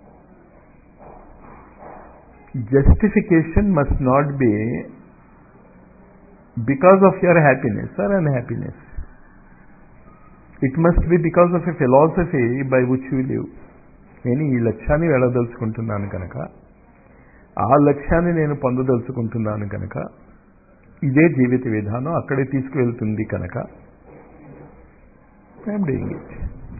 justification must not be because of your happiness or unhappiness. It must be because of a philosophy by which you live. నేను ఈ లక్ష్యాన్ని వెళ్ళదలుచుకుంటున్నాను కనుక, ఆ లక్ష్యాన్ని నేను పొందదలుచుకుంటున్నాను కనుక, ఇదే జీవిత విధానం అక్కడే తీసుకువెళ్తుంది కనుక I'm doing it.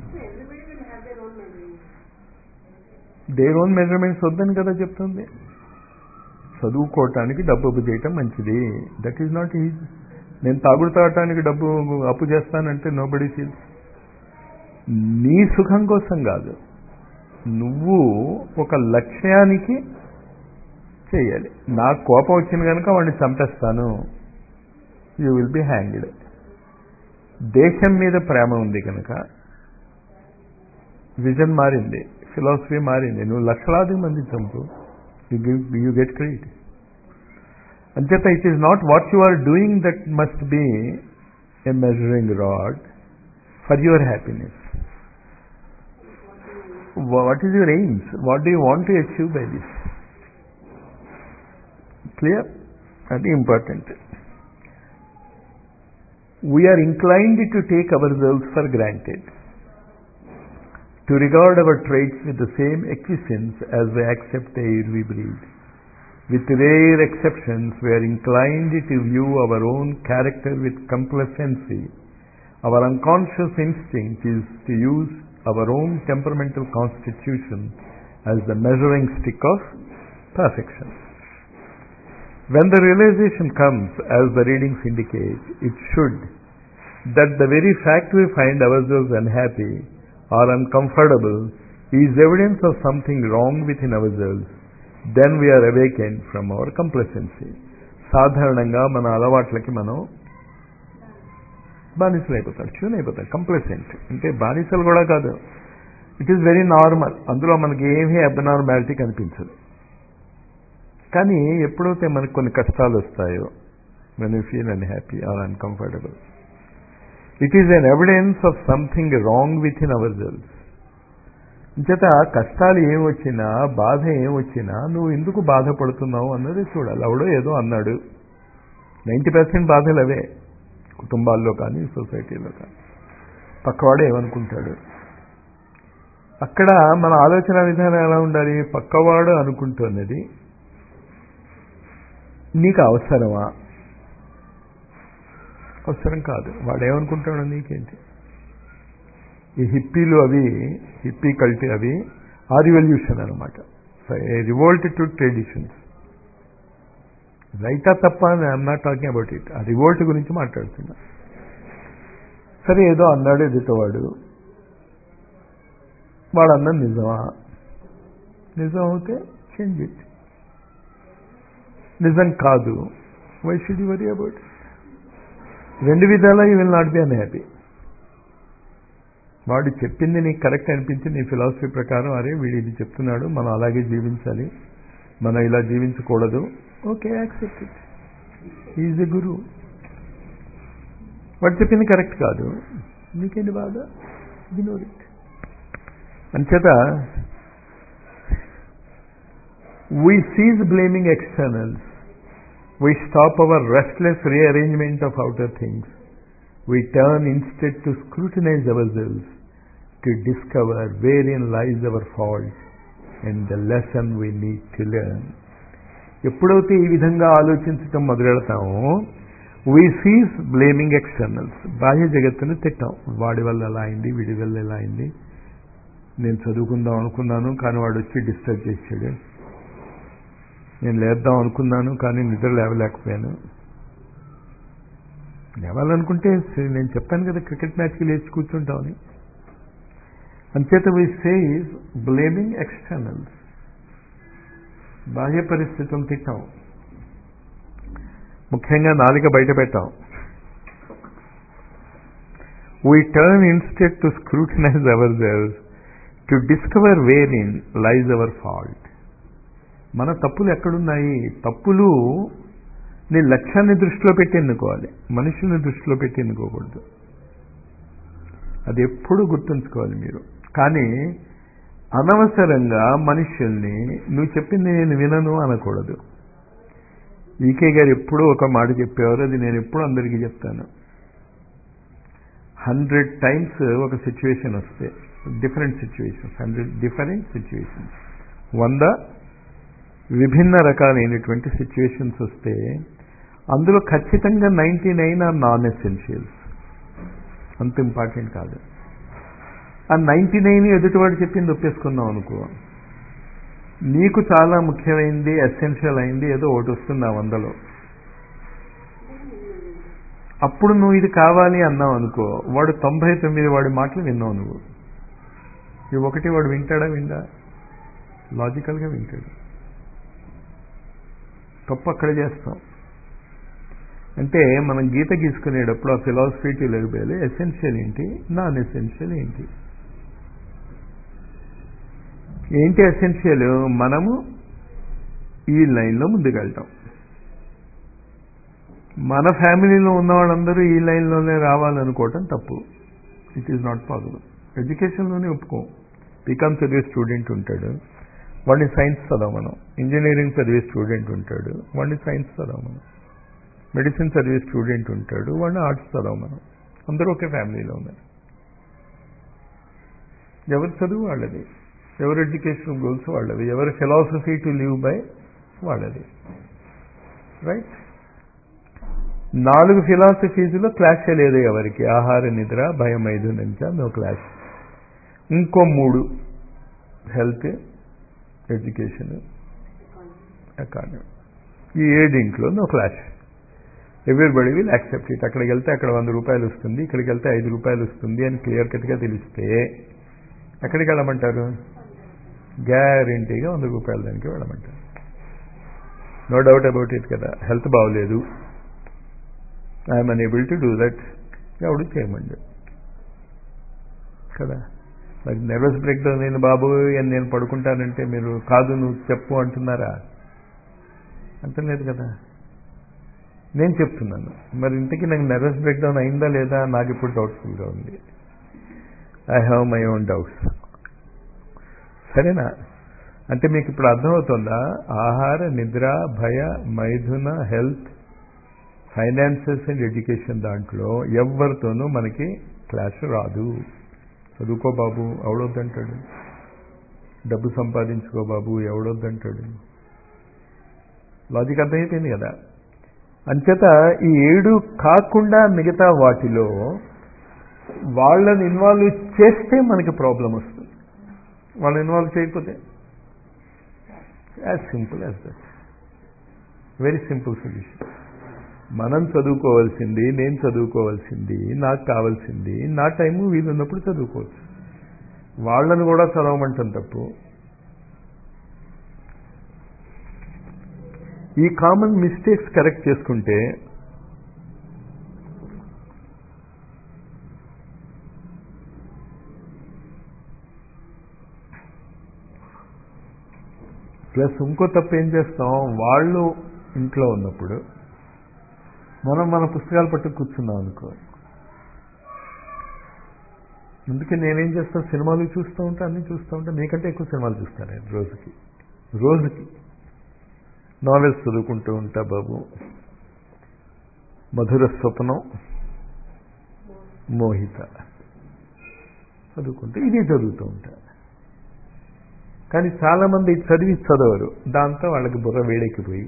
Their own measurements వద్దని కదా చెప్తుంది. చదువుకోవటానికి డబ్బు అప్పు చేయటం మంచిది, దట్ ఈజ్ నాట్ ఈజీ. నేను తాగుడు తాగటానికి డబ్బు అప్పు చేస్తానంటే నో బడీ ఫీల్స్. నీ సుఖం కోసం కాదు, నువ్వు ఒక లక్ష్యానికి చేయాలి. నాకు కోపం వచ్చింది కనుక వాడిని చంపేస్తాను, యూ విల్ బి హ్యాంగ్డ్. దేశం మీద ప్రేమ ఉంది కనుక విజన్ మారింది, ఫిలాసఫీ మారింది. నువ్వు లక్షలాది మంది చంపు, you give, you get credit. అంచేత it is not what you are doing that must be a measuring rod for your happiness. What is your aims? What do you want to achieve by this? Clear? That is important. We are inclined to take ourselves for granted, to regard our traits with the same acquiescence as we accept the air we breathe. With rare exceptions, we are inclined to view our own character with complacency. Our unconscious instinct is to use our own temperamental constitution as the measuring stick of perfection. When the realization comes, as the readings indicate, it should, that the very fact we find ourselves unhappy or uncomfortable is evidence of something wrong within ourselves, then we are awakened from our complacency. సాధారణంగా మన అలవాట్లకి మనం బానిసలు అయిపోతారు, ట్యూన్ అయిపోతారు. కంప్లసెంట్ అంటే బానిసలు కూడా కాదు, ఇట్ ఈస్ వెరీ నార్మల్. అందులో మనకి ఏమీ అబ్నార్మాలిటీ కనిపించదు. కానీ ఎప్పుడైతే మనకు కొన్ని కష్టాలు వస్తాయో, when we feel unhappy or uncomfortable, it is an evidence of something wrong within ourselves. అంచేత కష్టాలు ఏం వచ్చినా, బాధ ఏం వచ్చినా నువ్వు ఎందుకు బాధపడుతున్నావు అన్నది చూడాలి. ఎవడో ఏదో అన్నాడు, నైంటీ పర్సెంట్ బాధలు అవే, కుటుంబాల్లో కానీ సొసైటీలో కానీ. పక్కవాడు ఏమనుకుంటాడు, అక్కడ మన ఆలోచన విధానం ఎలా ఉండాలి? పక్కవాడు అనుకుంటున్నది నీకు అవసరమా? అవసరం కాదు. వాడు ఏమనుకుంటాడు నీకేంటి? ఈ హిప్పీలు అవి, హిప్పీ కల్టీ అవి ఆ రివల్యూషన్ అనమాట, రివోల్ట్ టు ట్రెడిషన్స్. రైటా తప్ప I'm not talking about it, ఆ రివోల్ట్ గురించి మాట్లాడుతున్నా. సరే ఏదో అన్నాడు ఎదుటవాడు, వాడు అన్నది నిజమా? నిజం అవుతే చేంజ్ ఇట్, నిజం కాదు why should you worry about it? రెండు విధాలా you will not be unhappy. వాడు చెప్పింది నీకు కరెక్ట్ అనిపించింది నీ ఫిలాసఫీ ప్రకారం, అరే వీడు ఇది చెప్తున్నాడు, మనం అలాగే జీవించాలి, మనం ఇలా జీవించకూడదు, okay accept it, is a guru. వాడు చెప్పింది కరెక్ట్ కాదు, నీకేంటి బాధ? Ignore it. అంచేత we cease blaming externals, we stop our restless rearrangement of outer things, we turn instead to scrutinize ourselves, to discover wherein lies our fault and the lesson we need to learn. ఎప్పుడైతే ఈ విధంగా ఆలోచించటం మొదలెడతామో, we cease blaming externals, బాహ్య జగత్తును తిట్టాం, వాడి వల్ల ఎలా అయింది, వీడి వల్ల ఎలా అయింది, నేను చదువుకుందాం అనుకున్నాను కానీ వాడు వచ్చి డిస్టర్బ్ చేశాడు. నేను లేద్దాం అనుకున్నాను కానీ నిద్ర లేవలేకపోయాను. లేవాలనుకుంటే నేను చెప్పాను కదా క్రికెట్ మ్యాచ్కి లేచి కూర్చుంటామని. అంచేత we say is blaming externals. బాహ్య పరిస్థితులను తిట్టాం, ముఖ్యంగా నాలిక బయట పెట్టాం. We turn instead to scrutinize ourselves to discover wherein lies our fault. మన తప్పులు ఎక్కడున్నాయి? తప్పులు నీ లక్ష్యాన్ని దృష్టిలో పెట్టి ఎన్నుకోవాలి, మనుషుల్ని దృష్టిలో పెట్టి ఎన్నుకోకూడదు. అది ఎప్పుడూ గుర్తుంచుకోవాలి మీరు. కానీ అనవసరంగా మనుషుల్ని నువ్వు చెప్పింది నేను వినను అనకూడదు. ఈకే గారు ఎప్పుడూ ఒక మాట చెప్పేవారు, అది నేను ఎప్పుడూ అందరికీ చెప్తాను. హండ్రెడ్ టైమ్స్ ఒక సిచ్యువేషన్ వస్తే, different situations, hundred different situations, వంద విభిన్న రకాలైనటువంటి సిచ్యువేషన్స్ వస్తే అందులో ఖచ్చితంగా ninety nine are non essentials, అంత ఇంపార్టెంట్ కాదు. ఆ నైంటీ నైన్ ఎదుటివాడు చెప్పింది ఒప్పేసుకున్నాం అనుకో, నీకు చాలా ముఖ్యమైనది ఎసెన్షియల్ అయింది ఏదో ఒకటి వస్తుంది ఆ వందలో. అప్పుడు నువ్వు ఇది కావాలి అన్నావు అనుకో, వాడు తొంభై తొమ్మిది వాడి మాటలు విన్నావు నువ్వు. ఈ ఒకటి వాడు వింటాడా? విందా? లాజికల్గా వింటాడు. తప్పు అక్కడ చేస్తాం. అంటే మనం గీత గీసుకునేటప్పుడు ఆ ఫిలాసఫీ టు లెవెల్ ఎసెన్షియల్ ఏంటి, నాన్ ఎసెన్షియల్ ఏంటి? ఏంటి ఎసెన్షియల్? మనము ఈ లైన్లో ముందుకెళ్తాం. మన ఫ్యామిలీలో ఉన్న వాళ్ళందరూ ఈ లైన్లోనే రావాలనుకోవటం తప్పు. It is not possible. ఎడ్యుకేషన్లోనే ఒప్పుకోం. బీకామ్ చదివే స్టూడెంట్ ఉంటాడు, వాడిని సైన్స్ చదవమనం. ఇంజనీరింగ్ చదివే స్టూడెంట్ ఉంటాడు, వాడిని సైన్స్ చదవమనం. మెడిసిన్ చదివే స్టూడెంట్ ఉంటాడు, వాడిని ఆర్ట్స్ చదవమనం. అందరూ ఒకే ఫ్యామిలీలో ఉన్నారు. ఎవరి చదువు వాళ్ళది, ఎవరి ఎడ్యుకేషన్ గోల్స్ వాళ్ళవి, ఎవరి ఫిలాసఫీ టు లివ్ బై వాళ్ళది. రైట్? నాలుగు ఫిలాసఫీస్లో క్లాష్ లేదు ఎవరికి. ఆహార నిద్ర భయం ఐదు నుంచి నో క్లాష్. ఇంకో మూడు, హెల్త్, ఎడ్యుకేషన్, ఎకానమీ, ఈ ఏడింట్లో no clash. Everybody will accept it. అక్కడికి వెళ్తే అక్కడ వంద రూపాయలు వస్తుంది, ఇక్కడికి వెళ్తే ఐదు రూపాయలు వస్తుంది అని క్లియర్ కట్గా తెలిస్తే ఎక్కడికి వెళ్ళమంటారు? గ్యారంటీగా వంద రూపాయల దానికి వెళ్ళమంటారు. నో డౌట్ అబౌట్ ఇట్ కదా. హెల్త్ బాగోలేదు, I'm unable to do that, ఎవడు చేయమండి కదా. నాకు నర్వస్ బ్రేక్ డౌన్ నేను బాబు అని నేను పడుకుంటానంటే మీరు కాదు నువ్వు చెప్పు అంటున్నారా? అంటలేదు కదా. నేను చెప్తున్నాను. మరి ఇంతకీ నాకు నర్వస్ బ్రేక్ డౌన్ అయిందా లేదా నాకు ఇప్పుడు డౌట్ఫుల్గా ఉంది. I have my own doubts. సరేనా? అంటే మీకు ఇప్పుడు అర్థమవుతుందా? ఆహార నిద్ర భయ మైథున హెల్త్ ఫైనాన్సెస్ అండ్ ఎడ్యుకేషన్ దాంట్లో ఎవరితోనూ మనకి క్లాష్ రాదు. చదువుకో బాబు ఎవడొద్దంటాడు, డబ్బు సంపాదించుకో బాబు ఎవడొద్దంటాడు. లాజిక్ అర్థమైపోయింది కదా. అంచేత ఈ ఏడు కాకుండా మిగతా వాటిలో వాళ్ళని ఇన్వాల్వ్ చేస్తే మనకి ప్రాబ్లం వస్తుంది. వాళ్ళని ఇన్వాల్వ్ చేయకపోతే as simple as that. Very simple solution. మనం చదువుకోవాల్సింది, నేను చదువుకోవాల్సింది, నాకు కావాల్సింది నా టైము వీలున్నప్పుడు చదువుకోవచ్చు. వాళ్ళని కూడా చదవమంటాం తప్పు. ఈ కామన్ మిస్టేక్స్ కరెక్ట్ చేసుకుంటే ప్లస్ ఇంకో తప్పు ఏం చేస్తాం, వాళ్ళు ఇంట్లో ఉన్నప్పుడు మనం మన పుస్తకాలు పట్టుకు కూర్చున్నాం అనుకో. అందుకే నేనేం చేస్తాను, సినిమాలు చూస్తూ ఉంటా, అన్నీ చూస్తూ ఉంటా. మీకంటే ఎక్కువ సినిమాలు చూస్తాను నేను రోజుకి రోజుకి నావెల్స్ చదువుకుంటూ ఉంటా బాబు. మధుర స్వప్నం, మోహిత చదువుకుంటూ ఇదే చదువుతూ ఉంటా. కానీ చాలామంది చదివి చదవరు. దాంతో వాళ్ళకి బుర్ర వేడెక్కిపోయి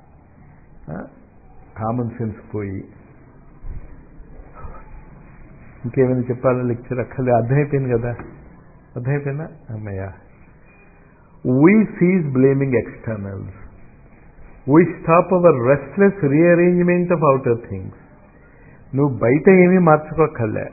కామన్ సెన్స్ పోయి ఇంకేమైనా చెప్పాలని లెక్చర్ అక్కర్లే, అర్థమైపోయింది కదా. అర్థమైపోయిందా? అమ్మయ్య. We cease blaming externals. We stop our restless rearrangement of outer things. నువ్వు బయట ఏమీ మార్చుకోకర్లే.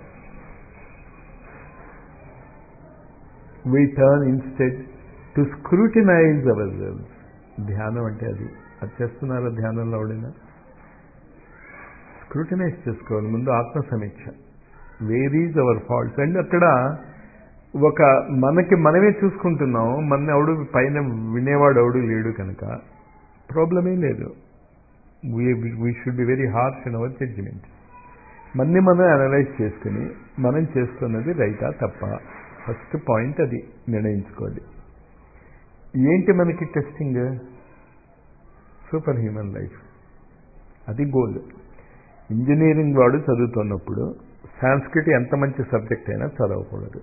We turn instead to scrutinize ourselves. ధ్యానం అంటే అది. అది చేస్తున్నారా ధ్యానంలో ఎవడైనా? స్క్రూటినైజ్ చేసుకోవాలి ముందు, ఆత్మ సమీక్ష. Where is our faults. And అక్కడ ఒక మనకి మనమే చూసుకుంటున్నాం. మన ఎవడు పైన వినేవాడు ఎవడు లేడు కనుక ప్రాబ్లమే లేదు. We we should be very harsh in our judgement. మన్ని మనం అనలైజ్ చేసుకుని మనం చేస్తున్నది రైటా తప్ప, ఫస్ట్ పాయింట్ అది నిర్ణయించుకోవాలి. ఏంటి మనకి టెస్టింగ్? Super human life. అది గోల్. ఇంజనీరింగ్ వాడు చదువుతున్నప్పుడు సాంస్క్రిట్ ఎంత మంచి సబ్జెక్ట్ అయినా చదవకూడదు.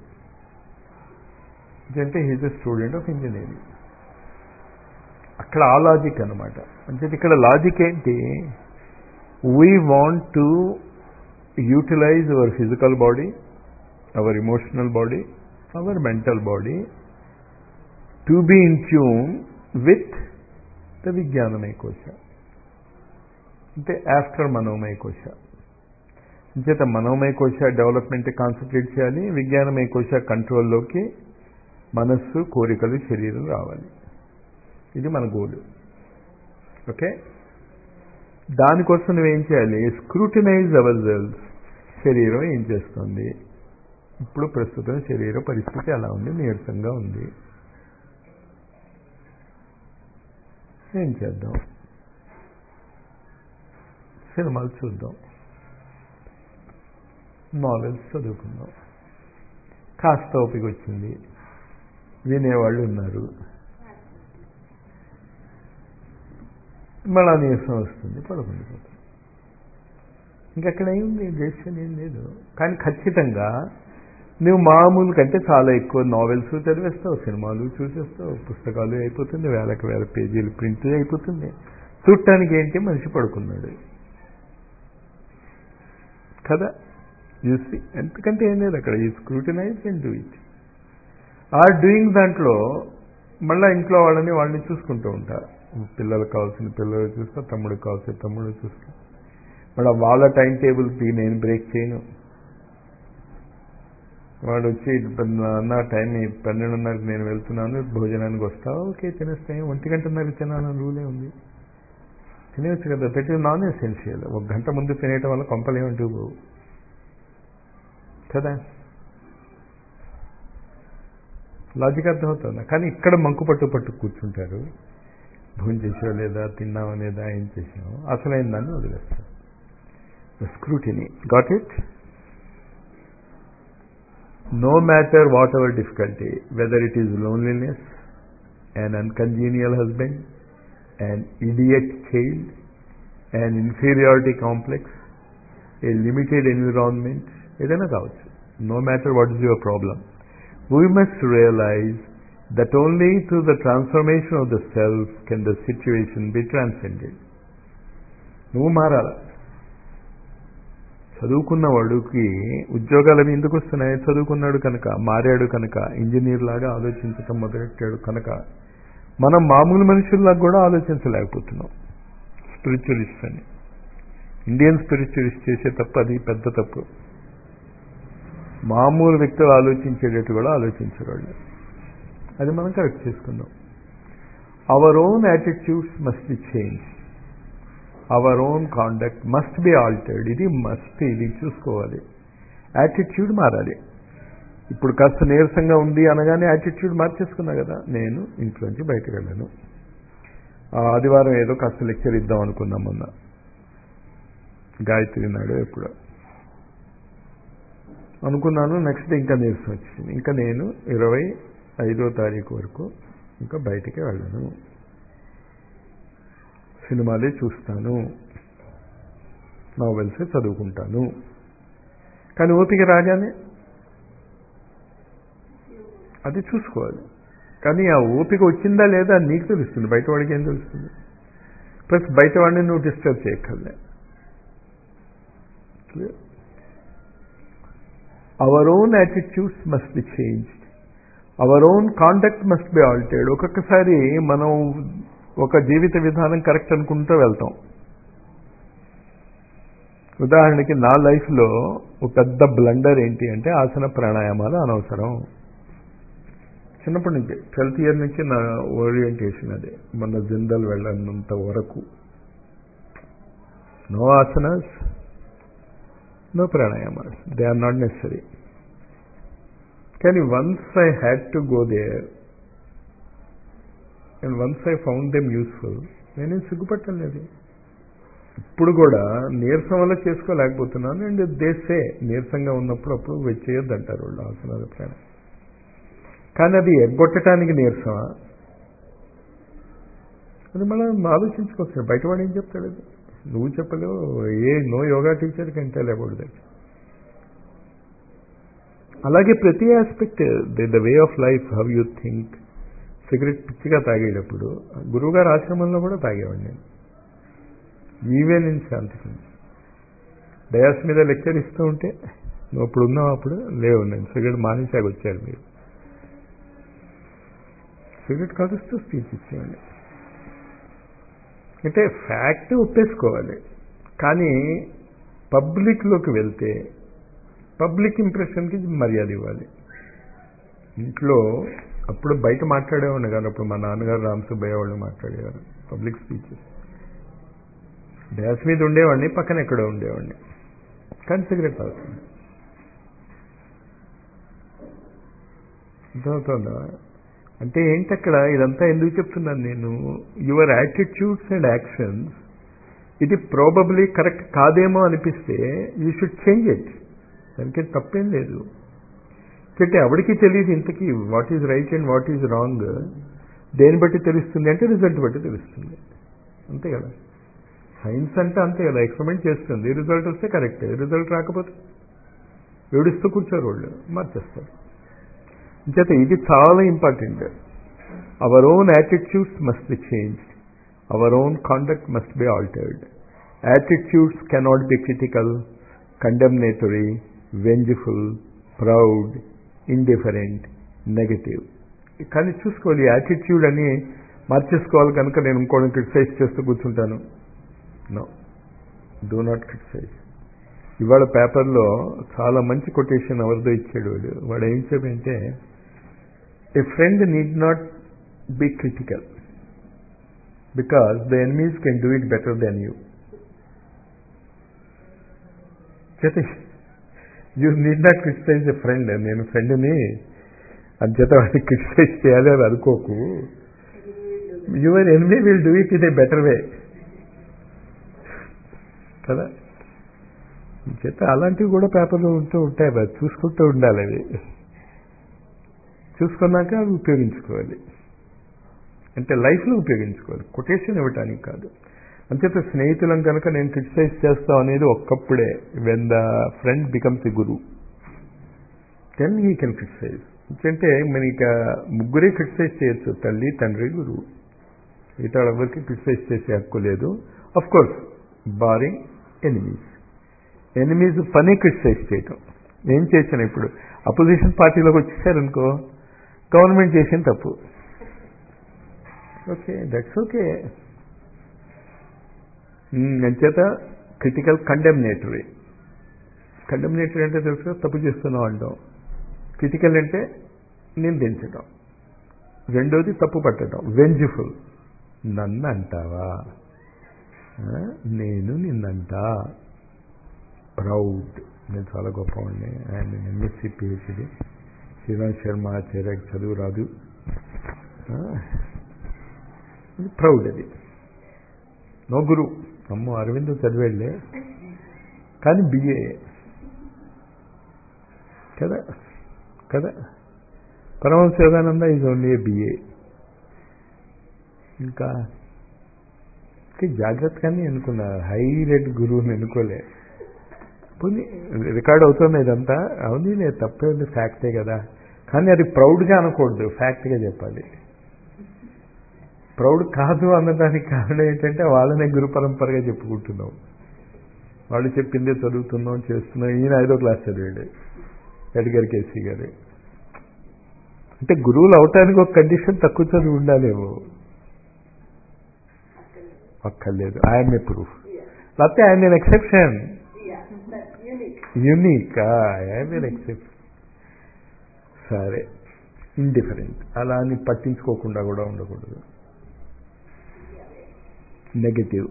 అంటే he's a student of engineering. అక్కడ ఆ లాజిక్ అనమాట. అంటే ఇక్కడ లాజిక్ ఏంటి? We want to utilize our physical body, our emotional body, our mental body to be in tune with the విజ్ఞానమయ కోశ. అంటే ఆఫ్టర్ మనోమయ కోశ. అంచేత మనోమయ కోశ డెవలప్మెంట్ కాన్సన్ట్రేట్ చేయాలి, విజ్ఞానమయ కోశ కంట్రోల్లోకి మనస్సు, కోరికలు, శరీరం రావాలి. ఇది మన గోల్. ఓకే. దానికోసం నువ్వేం చేయాలి? Scrutinize ourselves. శరీరం ఏం చేస్తుంది? ఇప్పుడు ప్రస్తుతం శరీర పరిస్థితి ఎలా ఉంది? నీరసంగా ఉంది. ఏం చేద్దాం? సినిమాలు చూద్దాం, నావెల్స్ చదువుకుందాం. కాస్త ఓపిక వచ్చింది, వినేవాళ్ళు ఉన్నారు. మళ్ళా నీరసం వస్తుంది, పడుకుండిపోతుంది. ఇంకెక్కడ ఏముంది? డెసిషన్ ఏం లేదు. కానీ ఖచ్చితంగా నువ్వు మామూలు కంటే చాలా ఎక్కువ నావెల్స్ చదివేస్తావు, సినిమాలు చూసేస్తావు, పుస్తకాలు అయిపోతుంది, వేలకు వేల పేజీలు ప్రింట్ అయిపోతుంది. చూడటానికి ఏంటి? మనిషి పడుకున్నాడు కదా. చూసి ఎందుకంటే ఏం లేదు అక్కడ. ఈ scrutinize and do it. Or doing దాంట్లో మళ్ళీ ఇంట్లో వాళ్ళని వాళ్ళని చూసుకుంటూ ఉంటా. పిల్లలకు కావాల్సిన పిల్లలు చూస్తా, తమ్ముడికి కావాల్సిన తమ్ముడు చూస్తా. మళ్ళీ వాళ్ళ టైం టేబుల్కి నేను బ్రేక్ చేయను. వాడు వచ్చి అన్న టైం పన్నెండున్నరకి నేను వెళ్తున్నాను, భోజనానికి వస్తావు, ఓకే తినేస్తాయి. ఒంటి గంటన్నర తినాలని రూలే ఉంది. తినేవచ్చు కదా. That is non essential. ఒక గంట ముందు తినేయటం వల్ల కొంపలేమంటూ పోవు కదా. లాజిక్ అర్థమవుతుందా? కానీ ఇక్కడ మంకు పట్టు పట్టు కూర్చుంటారు. భోజనం చేసావు లేదా, తిన్నావా లేదా, ఏం చేసావు, అసలైన దాన్ని వదిలేస్తారు. Scrutiny. Got it? No matter what our difficulty, whether it is loneliness, an uncongenial husband, an idiot child, an inferiority complex, a limited environment, ఏదైనా కావచ్చు. No matter what is your problem, we must realize that only through the transformation of the self can the situation be transcended. నువ్వు మారాల. చదువుకున్న వాడికి ఉద్యోగాలు అవి ఎందుకు వస్తున్నాయి? చదువుకున్నాడు కనుక, మారాడు కనుక, ఇంజనీర్ లాగా ఆలోచించటం మొదలెట్టాడు కనుక. మనం మామూలు మనుషుల్లాగా కూడా ఆలోచించలేకపోతున్నాం. స్పిరిచువలిస్ట్ అని ఇండియన్ స్పిరిచువలిస్ట్ చేసే తప్పు అది పెద్ద తప్పు. మామూలు వ్యక్తులు ఆలోచించేటట్టు కూడా ఆలోచించరు వాళ్ళు. అది మనం కరెక్ట్ చేసుకుందాం. Our own attitudes must be change, our own conduct must be altered. ఇది మస్ట్, ఇది చూసుకోవాలి. యాటిట్యూడ్ మారాలి. ఇప్పుడు కాస్త నీరసంగా ఉంది అనగానే యాటిట్యూడ్ మార్చేసుకున్నా కదా. నేను ఇంట్లోంచి బయటకు వెళ్ళాను. ఆదివారం ఏదో కాస్త లెక్చర్ ఇద్దాం అనుకున్నాం మొన్న, గాయత్రి నాడు ఎప్పుడో అనుకున్నాను. నెక్స్ట్ ఇంకా నీరసం వచ్చింది. ఇంకా నేను ఇరవై ఐదో తారీఖు వరకు ఇంకా బయటికి వెళ్ళను, సినిమాలే చూస్తాను, నావెల్సే చదువుకుంటాను. కానీ ఓపిక రాగానే అది చూసుకోవాలి. కానీ ఆ ఓపిక వచ్చిందా లేదా నీకు తెలుస్తుంది, బయట వాడికి ఏం తెలుస్తుంది? ప్లస్ బయట వాడిని నువ్వు డిస్టర్బ్ చేయక్కర్లే. Our own attitudes must be changed, our own conduct must be altered. ఒక్కొక్కసారి మనం ఒక జీవిత విధానం కరెక్ట్ అనుకుంటూ వెళ్తాం. ఉదాహరణకి నా లైఫ్లో ఒక పెద్ద బ్లండర్ ఏంటి అంటే ఆసన ప్రాణాయామాలు అనవసరం. చిన్నప్పటి నుంచి ట్వెల్త్ ఇయర్ నుంచి నా ఓరియంటేషన్ అదే. మన జిందల్ వెళ్ళనంత వరకు no asanas, no pranayamas, they are not necessary. కానీ once I had to go there and once I found them useful, నేనేం సిగ్గుపట్టలేదు. ఇప్పుడు కూడా నీరసం వల్ల చేసుకోలేకపోతున్నాను. అండ్ దేశే నీరసంగా ఉన్నప్పుడు అప్పుడు చేయొద్దు అంటారు వాళ్ళు ఆసనాలు ప్రాణం. కానీ అది ఎగ్గొట్టడానికి నీరసమా? అది మనం ఆలోచించుకోవచ్చు. బయటవాడు ఏం చెప్తాడు? అది నువ్వు చెప్పలేవు. A no yoga teacher can tell about that. అలాగే ప్రతి aspect, the way of life, how you think. Cigarette పిచ్చిగా తాగేటప్పుడు గురువుగారు ఆశ్రమంలో కూడా తాగేవాడిని నేను. ఈవెన్ ఇన్ శాంతి డయాస్ మీద లెక్చర్ ఇస్తూ ఉంటే నువ్వు అప్పుడు ఉన్నావు, అప్పుడు లేవు, నేను సిగరెట్ మానేసాక వచ్చారు మీరు. సిగరెట్ కాలుస్తూ స్పీచ్ ఇచ్చేయండి. అంటే ఫ్యాక్ట్ ఒప్పేసుకోవాలి. కానీ పబ్లిక్లోకి వెళ్తే పబ్లిక్ ఇంప్రెషన్కి మర్యాద ఇవ్వాలి. ఇంట్లో అప్పుడు బయట మాట్లాడేవాడిని కానీ అప్పుడు మా నాన్నగారు రామసుబ్బయ్య వాళ్ళు మాట్లాడేవారు పబ్లిక్ స్పీచెస్. డ్యాస్ మీద ఉండేవాడిని, పక్కన ఎక్కడో ఉండేవాడిని, కానీ సిగరెట్ తాగుతుంది. అర్థమవుతుందా? అంటే ఏంటి అక్కడ? ఇదంతా ఎందుకు చెప్తున్నాను నేను? యువర్ యాటిట్యూడ్స్ అండ్ యాక్షన్స్, ఇది ప్రాబబ్లీ కరెక్ట్ కాదేమో అనిపిస్తే యూ షుడ్ చేంజ్ ఇట్. దానికి తప్పేం లేదు. అంటే ఎవరికి తెలియదు ఇంతకీ what is right and what is wrong. దేని బట్టి తెలుస్తుంది అంటే రిజల్ట్ బట్టి తెలుస్తుంది. అంతే కదా. సైన్స్ అంటే అంతే కదా. ఎక్స్పెరిమెంట్ చేస్తుంది, రిజల్ట్ వస్తే కరెక్టే, రిజల్ట్ రాకపోతే ఏడుస్తూ కూర్చోరు వాళ్ళు, మార్చేస్తారు. చేత ఇది చాలా important. Our own attitudes must be changed, our own conduct must be altered. Attitudes cannot be critical, condemnatory, vengeful, proud, indifferent, negative. కానీ చూసుకోవాలి, యాటిట్యూడ్ అని మార్చేసుకోవాలి. కనుక నేను ఇంకోటి క్రిటిసైజ్ చేస్తూ కూర్చుంటాను. No, do not criticize. ఇవాళ పేపర్లో చాలా మంచి కొటేషన్ ఎవరిదో ఇచ్చాడు వాడు. వాడు ఏం చెప్పంటే, a friend need not be critical because the enemies can do it better than you. చేత you need not criticize a friend. నేను ఫ్రెండ్ని అంచేత వాడిని క్రిటిసైజ్ చేయాలి అని అనుకోకు. Your enemy will do it in a better way కదా. చేత అలాంటివి కూడా పేపర్లు ఉంటూ ఉంటాయి. మరి చూసుకుంటూ ఉండాలి. అవి చూసుకున్నాక అవి ఉపయోగించుకోవాలి. అంటే లైఫ్లో ఉపయోగించుకోవాలి, కొటేషన్ ఇవ్వటానికి కాదు. అంచేత స్నేహితులను కనుక నేను క్రిటిసైజ్ చేస్తాం అనేది ఒక్కప్పుడే. When the friend becomes a guru then he can criticize. ఎందుకంటే మన ఇక ముగ్గురే క్రిటిసైజ్ చేయొచ్చు, తల్లి, తండ్రి, గురువు. మిగతా ఎవరికి క్రిటిసైజ్ చేసే హక్కు లేదు. Of course barring enemies. Enemies పని క్రిటిసైజ్ చేయటం. ఏం చేశాను ఇప్పుడు? అపోజిషన్ పార్టీలోకి వచ్చేసారనుకో, గవర్నమెంట్ చేసిన తప్పు. Okay, that's okay. అంచేత క్రిటికల్, కండెమ్నేటరీ. కండెమ్నేటరీ అంటే తెలుసు, తప్పు చేస్తున్నాం అంటాం. క్రిటికల్ అంటే నిందించటం. రెండోది తప్పు పట్టడం, వెంజ్ఫుల్. నన్ను అంటావా, నేను నిన్నంటా. ప్రౌడ్, నేను చాలా గొప్పవాడిని, ఆయన ఎంఎస్సీ పిహెచ్డి, శ్రీరామ్ శర్మ ఆచార్య, చదువు రాదు. ప్రౌడ్. అది నో గురు. అమ్మో, అరవింద్ చదివేళ్ళే, కానీ బిఏ కదా కదా. Paramahansa Yogananda is only a BA. ఇంకా జాగ్రత్తగానే అనుకున్నా, హై రేట్ గురువుని ఎన్నుకోలే. పోనీ రికార్డ్ అవుతుంది ఇదంతా. అవును, లేదు తప్పే ఉంది, ఫ్యాక్టే కదా. కానీ అది ప్రౌడ్గా అనకూడదు, ఫ్యాక్ట్గా చెప్పాలి. ప్రౌడ్ కాదు అన్నదానికి కారణం ఏంటంటే వాళ్ళనే గురు పరంపరగా చెప్పుకుంటున్నాం. వాళ్ళు చెప్పిందే చదువుతున్నాం, చేస్తున్నాం. ఈయన ఐదో క్లాస్ చదివాడు, ఎడ్గర్ కేసీ గారు. అంటే గురువులు అవటానికి ఒక కండిషన్ తక్కువ చదువు ఉండాలేమో. అక్కర్లేదు, ఐఎమ్ ఏ ప్రూఫ్. లేకపోతే I'm an exception. Unique, I'm an exception. సరే, ఇండిఫరెంట్. అలా అని పట్టించుకోకుండా కూడా ఉండకూడదు. Negative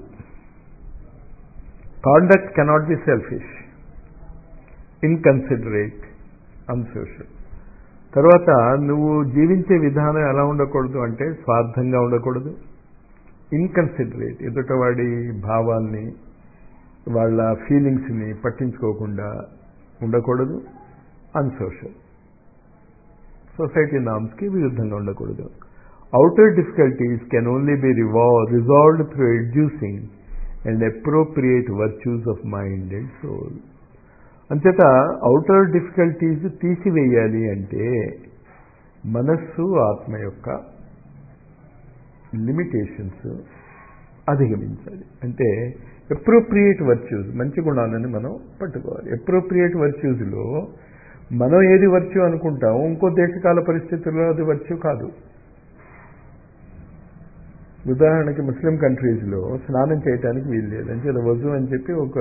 conduct cannot be selfish, inconsiderate, unsocial. తర్వాత నువ్వు జీవించే విధానం ఎలా ఉండకూడదు అంటే స్వార్థంగా ఉండకూడదు, ఇన్కన్సిడరేట్, ఎదుటవాడి భావాల్ని వాళ్ళ ఫీలింగ్స్ని పట్టించుకోకుండా ఉండకూడదు, అన్సోషల్, సొసైటీ నామ్స్కి విరుద్ధంగా ఉండకూడదు. Outer difficulties can only be resolved through educing and appropriate virtues of mind and soul. అంచేత అవుటర్ డిఫికల్టీస్ తీసివేయాలి అంటే మనస్సు ఆత్మ యొక్క లిమిటేషన్స్ అధిగమించాలి. అంటే అప్రోప్రియేట్ వర్చ్యూస్, మంచి గుణాలని మనం పట్టుకోవాలి. అప్రోప్రియేట్ వర్చ్యూస్లో మనం ఏది వర్చ్యూ అనుకుంటాం, ఇంకో దేశకాల పరిస్థితుల్లో అది వర్చ్యూ కాదు. ఉదాహరణకి ముస్లిం కంట్రీస్లో స్నానం చేయడానికి వీలు లేదు, అంటే అది వజు అని చెప్పి ఒక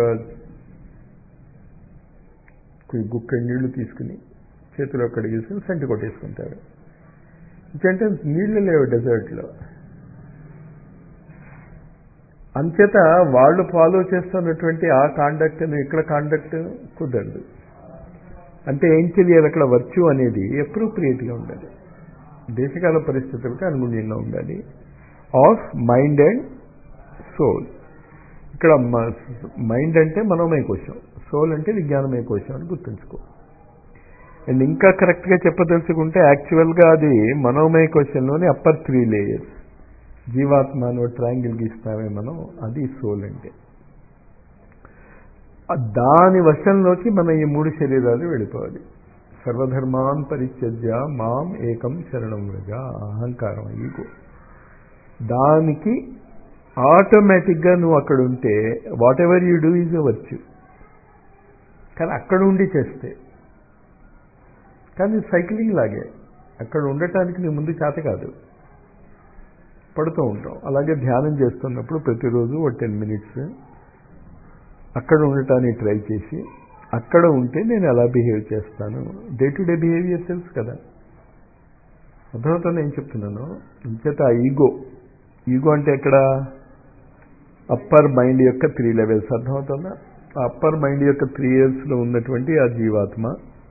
గుక్క నీళ్లు తీసుకుని చేతిలో కడిగేసుకుని సంటి కొట్టేసుకుంటారు. ఎందుకంటే నీళ్లు లేవు డెజర్ట్లో. అంచేత వాళ్ళు ఫాలో చేస్తున్నటువంటి ఆ కాండక్ట్ను ఇక్కడ కాండక్ట్ కుదరదు. అంటే ఏం తెలియాలి, అక్కడ వర్చ్యూ అనేది అప్రోప్రియేట్గా ఉండాలి, దేశకాల పరిస్థితులకు అనుగుణ్యంగా ఉండాలి, ఆఫ్ మైండ్ అండ్ సోల్. ఇక్కడ మైండ్ అంటే మనోమయ కోశం, సోల్ అంటే విజ్ఞానమయ కోశం అని గుర్తుంచుకో. అండ్ ఇంకా కరెక్ట్గా చెప్పదలుచుకుంటే యాక్చువల్గా అది మనోమయ కోశంలోని అప్పర్ త్రీ లేయర్స్. జీవాత్మను ట్రయాంగిల్ గీస్తామే మనం, అది సోల్ అంటే. దాని వశంలోకి మనం ఈ మూడు శరీరాలు వెళ్ళిపోవాలి. సర్వధర్మాన్ పరిత్యజ్య మాం ఏకం శరణం వ్రజ, అహంకారం, ఈగో. దానికి ఆటోమేటిక్గా నువ్వు అక్కడ ఉంటే whatever you do is a virtue. కానీ అక్కడ ఉండి చేస్తే, కానీ సైక్లింగ్ లాగే అక్కడ ఉండటానికి నీ ముందు చేత కాదు, పడుతూ ఉంటాం. అలాగే ధ్యానం చేస్తున్నప్పుడు ప్రతిరోజు ఒక టెన్ మినిట్స్ అక్కడ ఉండటానికి ట్రై చేసి అక్కడ ఉంటే నేను ఎలా బిహేవ్ చేస్తాను, డే టు డే బిహేవియర్ తెలుసు కదా. అర్థమవుతుంది ఏం చెప్తున్నాను. ఇంచేత ఆ ఈగో, ఈగో అంటే ఎక్కడ, అప్పర్ మైండ్ యొక్క త్రీ లెవెల్స్. అర్థమవుతుందా? ఆ అప్పర్ మైండ్ యొక్క త్రీ ఇయర్స్లో ఉన్నటువంటి ఆ జీవాత్మ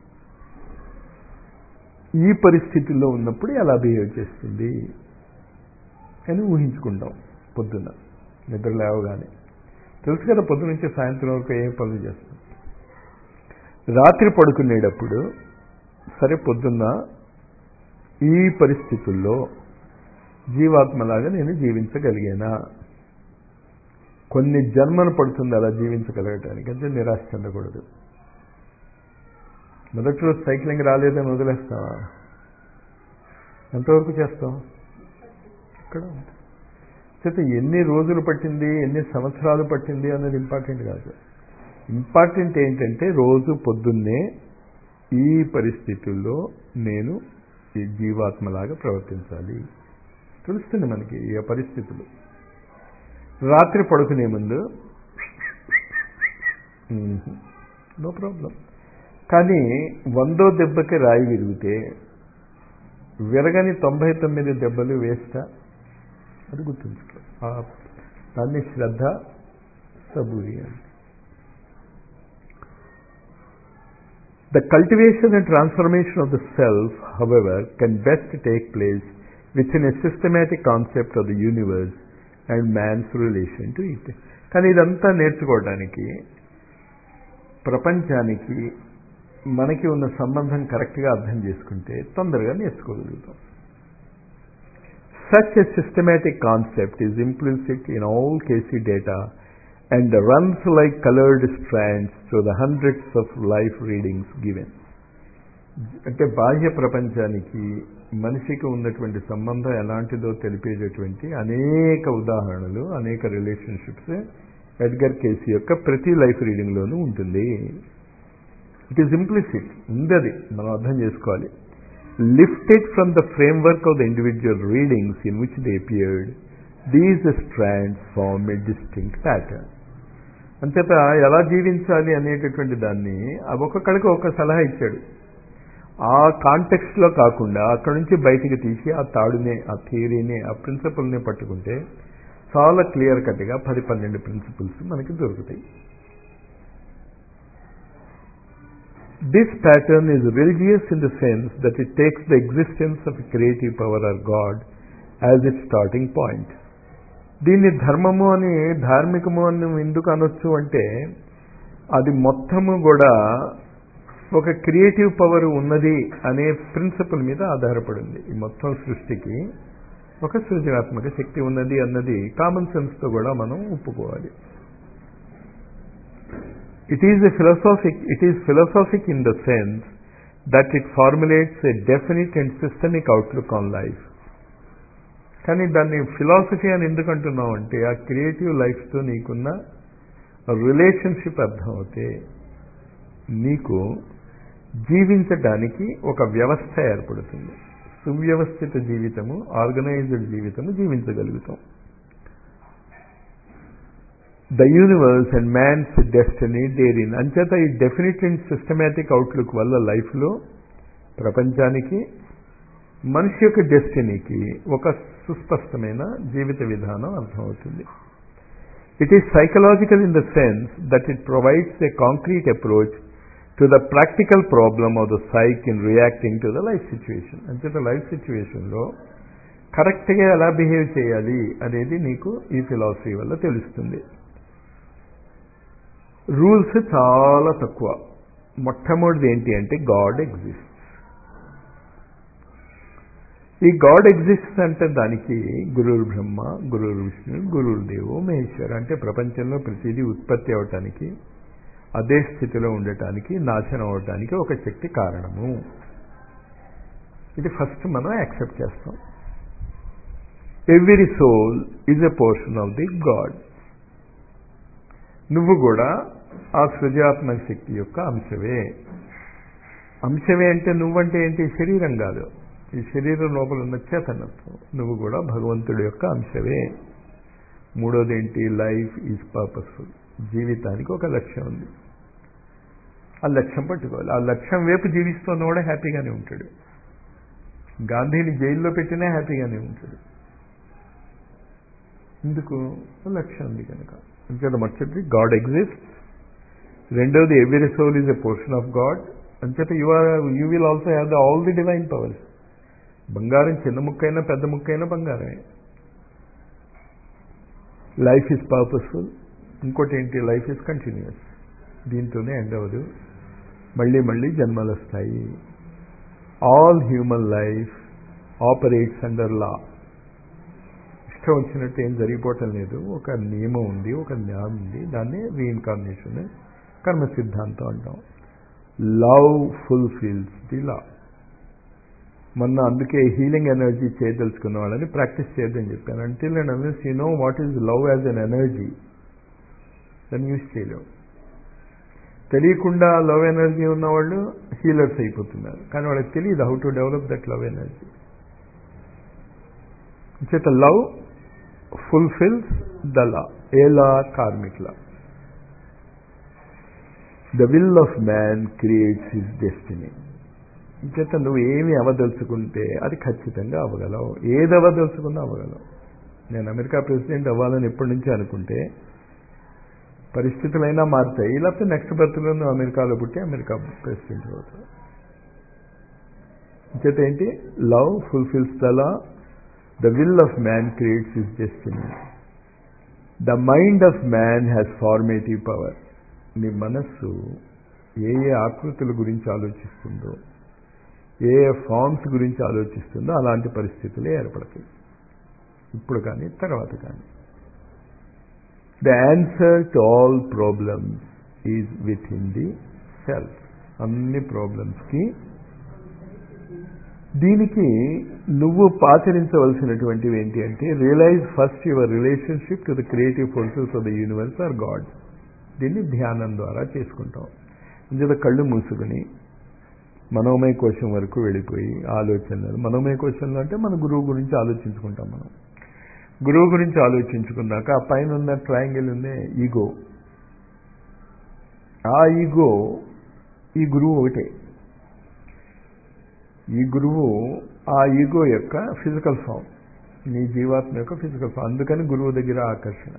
ఈ పరిస్థితుల్లో ఉన్నప్పుడు ఎలా బిహేవ్ చేస్తుంది అని ఊహించుకుంటాం. పొద్దున్న నిద్ర లేవగానే తెలుసు కదా, పొద్దు నుంచి సాయంత్రం వరకు ఏం పనులు చేస్తాం. రాత్రి పడుకునేటప్పుడు సరే పొద్దున్న ఈ పరిస్థితుల్లో జీవాత్మలాగా నేను జీవించగలిగానా, కొన్ని జన్మలు పడుతుంది అలా జీవించగలగటానికి, అంటే నిరాశ చెందకూడదు. మొదటి రోజు సైక్లింగ్ రాలేదని వదిలేస్తావా? ఎంతవరకు చేస్తాం? ఇక్కడ అయితే ఎన్ని రోజులు పట్టింది, ఎన్ని సంవత్సరాలు పట్టింది అన్నది ఇంపార్టెంట్ కాదు. ఇంపార్టెంట్ ఏంటంటే రోజు పొద్దున్నే ఈ పరిస్థితుల్లో నేను ఈ జీవాత్మలాగా ప్రవర్తించాలి. తెలుస్తుంది మనకి ఈ పరిస్థితులు. రాత్రి పడుకునే ముందు నో ప్రాబ్లం. కానీ వందో దెబ్బకి రాయి విరిగితే విరగని తొంభై తొమ్మిది దెబ్బలు వేస్తా, అది గుర్తుంచుకో. దాన్ని శ్రద్ధ సబూరి అని. The cultivation and transformation of the self, however, can best take place within a systematic concept of the universe and man's relation to it. కానీ ఇదంతా నేర్చుకోవడానికి ప్రపంచానికి మనకి ఉన్న సంబంధం కరెక్ట్గా అర్థం చేసుకుంటే తొందరగా నేర్చుకోగలుగుతాం. Such a systematic concept is implicit in all K C data and runs like colored strands through the hundreds of life readings given. అంటే బాహ్య ప్రపంచానికి మనిషికి ఉన్నటువంటి సంబంధం ఎలాంటిదో తెలిపేటటువంటి అనేక ఉదాహరణలు, అనేక రిలేషన్షిప్స్ ఎడ్గర్ కేసీ యొక్క ప్రతి లైఫ్ రీడింగ్లోనూ ఉంటుంది. ఇట్ ఈజ్ ఇంప్లిసిట్, ఉంది, అది మనం అర్థం చేసుకోవాలి. lifted from the framework of the individual readings in which they appeared, these strands form a distinct pattern. అంచేత ఎలా జీవించాలి అనేటటువంటి దాన్ని ఒక్కొక్కడికి ఒక సలహా ఇచ్చాడు. ఆ కాంటెక్స్ట్లో కాకుండా అక్కడి నుంచి బయటికి తీసి ఆ తాడునే, ఆ థియరీని, ఆ ప్రిన్సిపల్ని పట్టుకుంటే చాలా క్లియర్ కట్గా పది పన్నెండు ప్రిన్సిపల్స్ మనకి దొరుకుతాయి. This pattern is religious in the sense that it takes the existence of a creative power or God as its starting point. దీన్ని ధర్మము అని, ధార్మికము అని ఎందుకు అనొచ్చు అంటే అది మొత్తము కూడా ఒక క్రియేటివ్ పవర్ ఉన్నది అనే ప్రిన్సిపల్ మీద ఆధారపడింది. ఈ మొత్తం సృష్టికి ఒక సృజనాత్మక శక్తి ఉన్నది అన్నది కామన్ సెన్స్తో కూడా మనం ఒప్పుకోవాలి. It is a philosophic, it is philosophic in the sense that it formulates a definite and systemic outlook on life. కానీ దాన్ని ఫిలాసఫీ అని ఎందుకు అంటున్నాం అంటే ఆ క్రియేటివ్ లైఫ్తో నీకున్న రిలేషన్షిప్ అర్థమవుతే నీకు జీవించడానికి ఒక వ్యవస్థ ఏర్పడుతుంది. సువ్యవస్థిత జీవితము, ఆర్గనైజ్డ్ జీవితము జీవించగలుగుతాం. The universe and man's destiny therein. అంచేత ఈ డెఫినెట్ అండ్ సిస్టమేటిక్ అవుట్లుక్ వల్ల లైఫ్లో ప్రపంచానికి, మనిషి యొక్క డెస్టినీకి ఒక సుస్పష్టమైన జీవిత విధానం అర్థమవుతుంది. It is psychological in the sense that it provides a concrete approach to the practical problem of the psyche in reacting to the life situation. అంచేత లైఫ్ సిచ్యువేషన్లో కరెక్ట్గా ఎలా బిహేవ్ చేయాలి అనేది నీకు ఈ ఫిలాసఫీ వల్ల తెలుస్తుంది. రూల్స్ చాలా తక్కువ. మొట్టమొదటిది ఏంటి అంటే గాడ్ ఎగ్జిస్ట్. ఈ గాడ్ ఎగ్జిస్ట్ అంటే దానికి గురుర్ బ్రహ్మ, గురుర్ విష్ణు, గురుర్ దేవో మహేశ్వర, అంటే ప్రపంచంలో ప్రతిదీ ఉత్పత్తి అవటానికి, అదే స్థితిలో ఉండటానికి, నాశనం అవటానికి ఒక శక్తి కారణము. ఇది ఫస్ట్ మనం యాక్సెప్ట్ చేస్తాం. Every soul is a portion of the God. నువ్వు కూడా ఆ సృజనాత్మక శక్తి యొక్క అంశవే. అంశవే అంటే నువ్వంటే ఏంటి? శరీరం కాదు, ఈ శరీరం లోపల ఉన్న చేతనత్వం. నువ్వు కూడా భగవంతుడి యొక్క అంశవే. మూడోది ఏంటి? Life is purposeful. జీవితానికి ఒక లక్ష్యం ఉంది, ఆ లక్ష్యం పట్టుకోవాలి. ఆ లక్ష్యం వైపు జీవిస్తున్న కూడా హ్యాపీగానే ఉంటాడు. గాంధీని జైల్లో పెట్టినా హ్యాపీగానే ఉంటాడు. ఎందుకు? లక్ష్యం ఉంది కనుక. అంచేత మొదటిది గాడ్ ఎగ్జిస్ట్. రెండవది every soul is a portion of God. అంచేత you are you will also have the all the divine powers. బంగారం చిన్న ముక్కైనా పెద్ద ముక్కైనా బంగారమే. Life is purposeful. ఇంకోటి ఏంటి? Life is continuous. దీంతోనే ఎండ్ అవ్వదు, మళ్ళీ మళ్ళీ జన్మలు వస్తాయి. All human life operates under law. ఇష్టం వచ్చినట్టు ఏం జరిగిపోవటం లేదు. ఒక నియమం ఉంది, ఒక న్యాయం ఉంది. దాన్ని రీఇన్కార్నేషన్, కర్మ సిద్ధాంతం అంటాం. Love fulfils the law. మొన్న అందుకే హీలింగ్ ఎనర్జీ చేయదలుచుకున్న వాళ్ళని ప్రాక్టీస్ చేయొద్దని చెప్పాను. Until and unless you know what is love as an energy, దాన్ని యూజ్ చేయలేవు. తెలియకుండా లవ్ ఎనర్జీ ఉన్నవాళ్ళు హీలర్స్ అయిపోతున్నారు, కానీ వాళ్ళకి తెలియదు how to develop that love energy. చేత లవ్ ఫుల్ఫిల్స్ ద లా. ఏ law? Karmic law. The will of man creates his destiny. చేత నువ్వు ఏమి అవ్వదలుచుకుంటే అది ఖచ్చితంగా అవ్వగలవు. ఏది అవ్వదలుచుకున్నా అవ్వగలవు. నేను అమెరికా ప్రెసిడెంట్ అవ్వాలని ఎప్పటి నుంచి అనుకుంటే పరిస్థితులైనా మారుతాయి. లేకపోతే నెక్స్ట్ బర్త్లో నువ్వు అమెరికాలో పుట్టి అమెరికా ప్రెసిడెంట్ అవుతావు. చేత ఏంటి? Love fulfils the law. The will of man creates his destiny. The mind of man has formative power. నీ మనస్సు ఏ ఏ ఆకృతుల గురించి ఆలోచిస్తుందో, ఏ ఏ ఫార్మ్స్ గురించి ఆలోచిస్తుందో అలాంటి పరిస్థితులే ఏర్పడతాయి, ఇప్పుడు కానీ తర్వాత కానీ. The answer to all problems is within the self. అన్ని ప్రాబ్లమ్స్కి దీనికి నువ్వు పాచరించవలసినటువంటివి ఏంటి అంటే realise first your relationship to the creative forces of the universe or God. దీన్ని ధ్యానం ద్వారా చేసుకుంటాం. ఇందులో కళ్ళు మూసుకుని మనోమయ కోశం వరకు వెళ్ళిపోయి ఆలోచనలు. మనోమయ కోశంలో అంటే మన గురువు గురించి ఆలోచించుకుంటాం. మనం గురువు గురించి ఆలోచించుకున్నాక ఆ పైన ఉన్న ట్రయాంగిల్ ఉందే ఈగో. ఆ ఈగో ఈ గురువు ఒకటే. ఈ గురువు ఆ ఈగో యొక్క ఫిజికల్ ఫామ్, నీ జీవాత్మ యొక్క ఫిజికల్ ఫామ్. అందుకని గురువు దగ్గర ఆకర్షణ.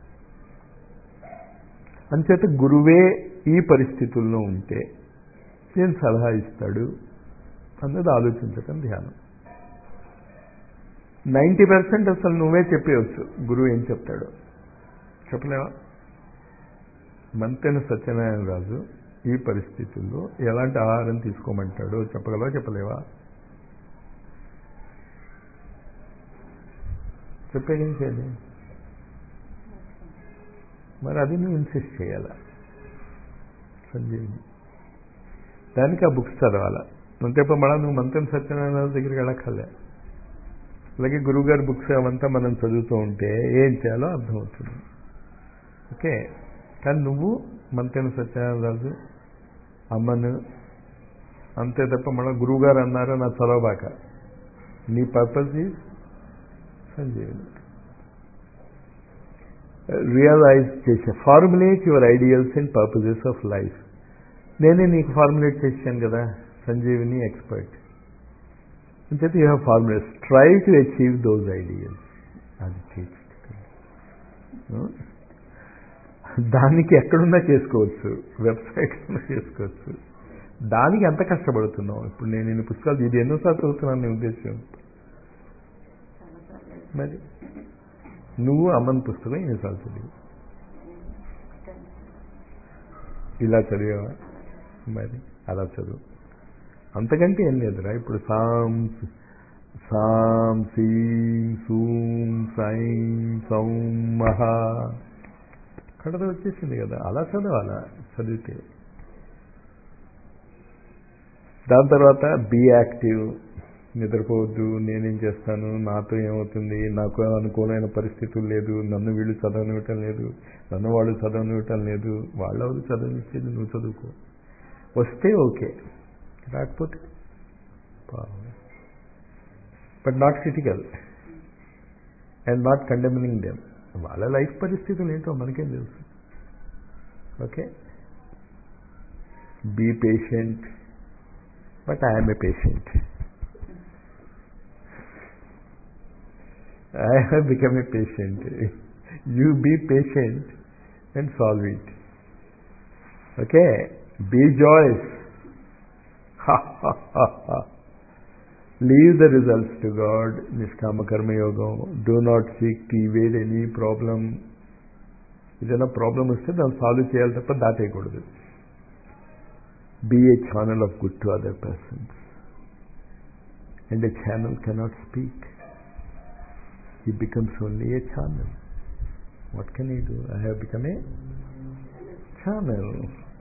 అంచేత గురువే ఈ పరిస్థితుల్లో ఉంటే ఏం సలహా ఇస్తాడు అన్నది ఆలోచించటం ధ్యానం. నైంటీ పర్సెంట్ అసలు నువ్వే చెప్పేయచ్చు గురువు ఏం చెప్తాడో. చెప్పలేవా? మంతెన సత్యనారాయణ రాజు ఈ పరిస్థితుల్లో ఎలాంటి ఆహారం తీసుకోమంటాడో చెప్పగలవా? చెప్పలేవా? చెప్పేం చేయాలి మరి? అది నువ్వు ఇన్సిస్ట్ చేయాలా సంజీవిని. దానికి ఆ బుక్స్ చదవాలా. అంతేప మళ్ళీ నువ్వు మంత్రం సత్యనారాయణ దగ్గరికి వెళ్ళక్కర్లే. అలాగే గురువుగారి బుక్స్ అవంతా మనం చదువుతూ ఉంటే ఏం చేయాలో అర్థమవుతుంది. ఓకే. కానీ నువ్వు మంత్రం సత్యనారాయణ రాజు అమ్మను అంతే తప్ప మళ్ళీ గురువుగారు అన్నారో నా చదవబాక. నీ పర్పస్ ఈజ్ సంజీవిని. రియలైజ్ చేసే formulate your ideals and purposes of life. నేనే నీకు ఫార్ములేట్ చేశాను కదా సంజీవిని ఎక్స్పర్ట్. అంచేత you have formulates. Try to achieve those ideals. అది టీచ్. దానికి ఎక్కడున్నా చేసుకోవచ్చు, వెబ్సైట్ చేసుకోవచ్చు. దానికి ఎంత కష్టపడుతున్నావు. ఇప్పుడు నేను ఇన్ని పుస్తకాలు ఇది ఎన్నోసార్లు చదువుతున్నాను నీ ఉద్దేశం. మరి నువ్వు అమ్మన్ పుస్తకం ఎన్నిసార్లు చదివి ఇలా చదివావా? మరి అలా చదువు. అంతకంటే ఏం లేదురా. ఇప్పుడు సాం సాం సీం సూం సైం సౌం మహా కడత వచ్చేసింది కదా. అలా చదవాలా చదివితే. దాని తర్వాత బీ యాక్టివ్. నిద్రపోవద్దు. నేనేం చేస్తాను, నాతో ఏమవుతుంది, నాకు అనుకూలమైన పరిస్థితులు లేదు, నన్ను వీళ్ళు చదవనివ్వటం లేదు, నన్ను వాళ్ళు చదవనివ్వటం లేదు. వాళ్ళు చదవనిచ్చేది నువ్వు చదువుకో. వస్తే ఓకే, రాకపోతే but not critical and not condemning them. వాళ్ళ లైఫ్ పరిస్థితులు ఏంటో మనకేం తెలుసు. Okay. Be patient. But I'm a patient. I have become a patient. You be patient and solve it. Okay? Be joyous. Leave the results to God. Niskama Karma Yoga. Do not seek to evade any problem. ఏదైనా ప్రాబ్లం వస్తే దాన్ని సాల్వ్ చేయాలి తప్ప దాటేయకూడదు. Be a channel of good to other persons. And a channel cannot speak. He becomes only a channel. What can he do? I have become a channel.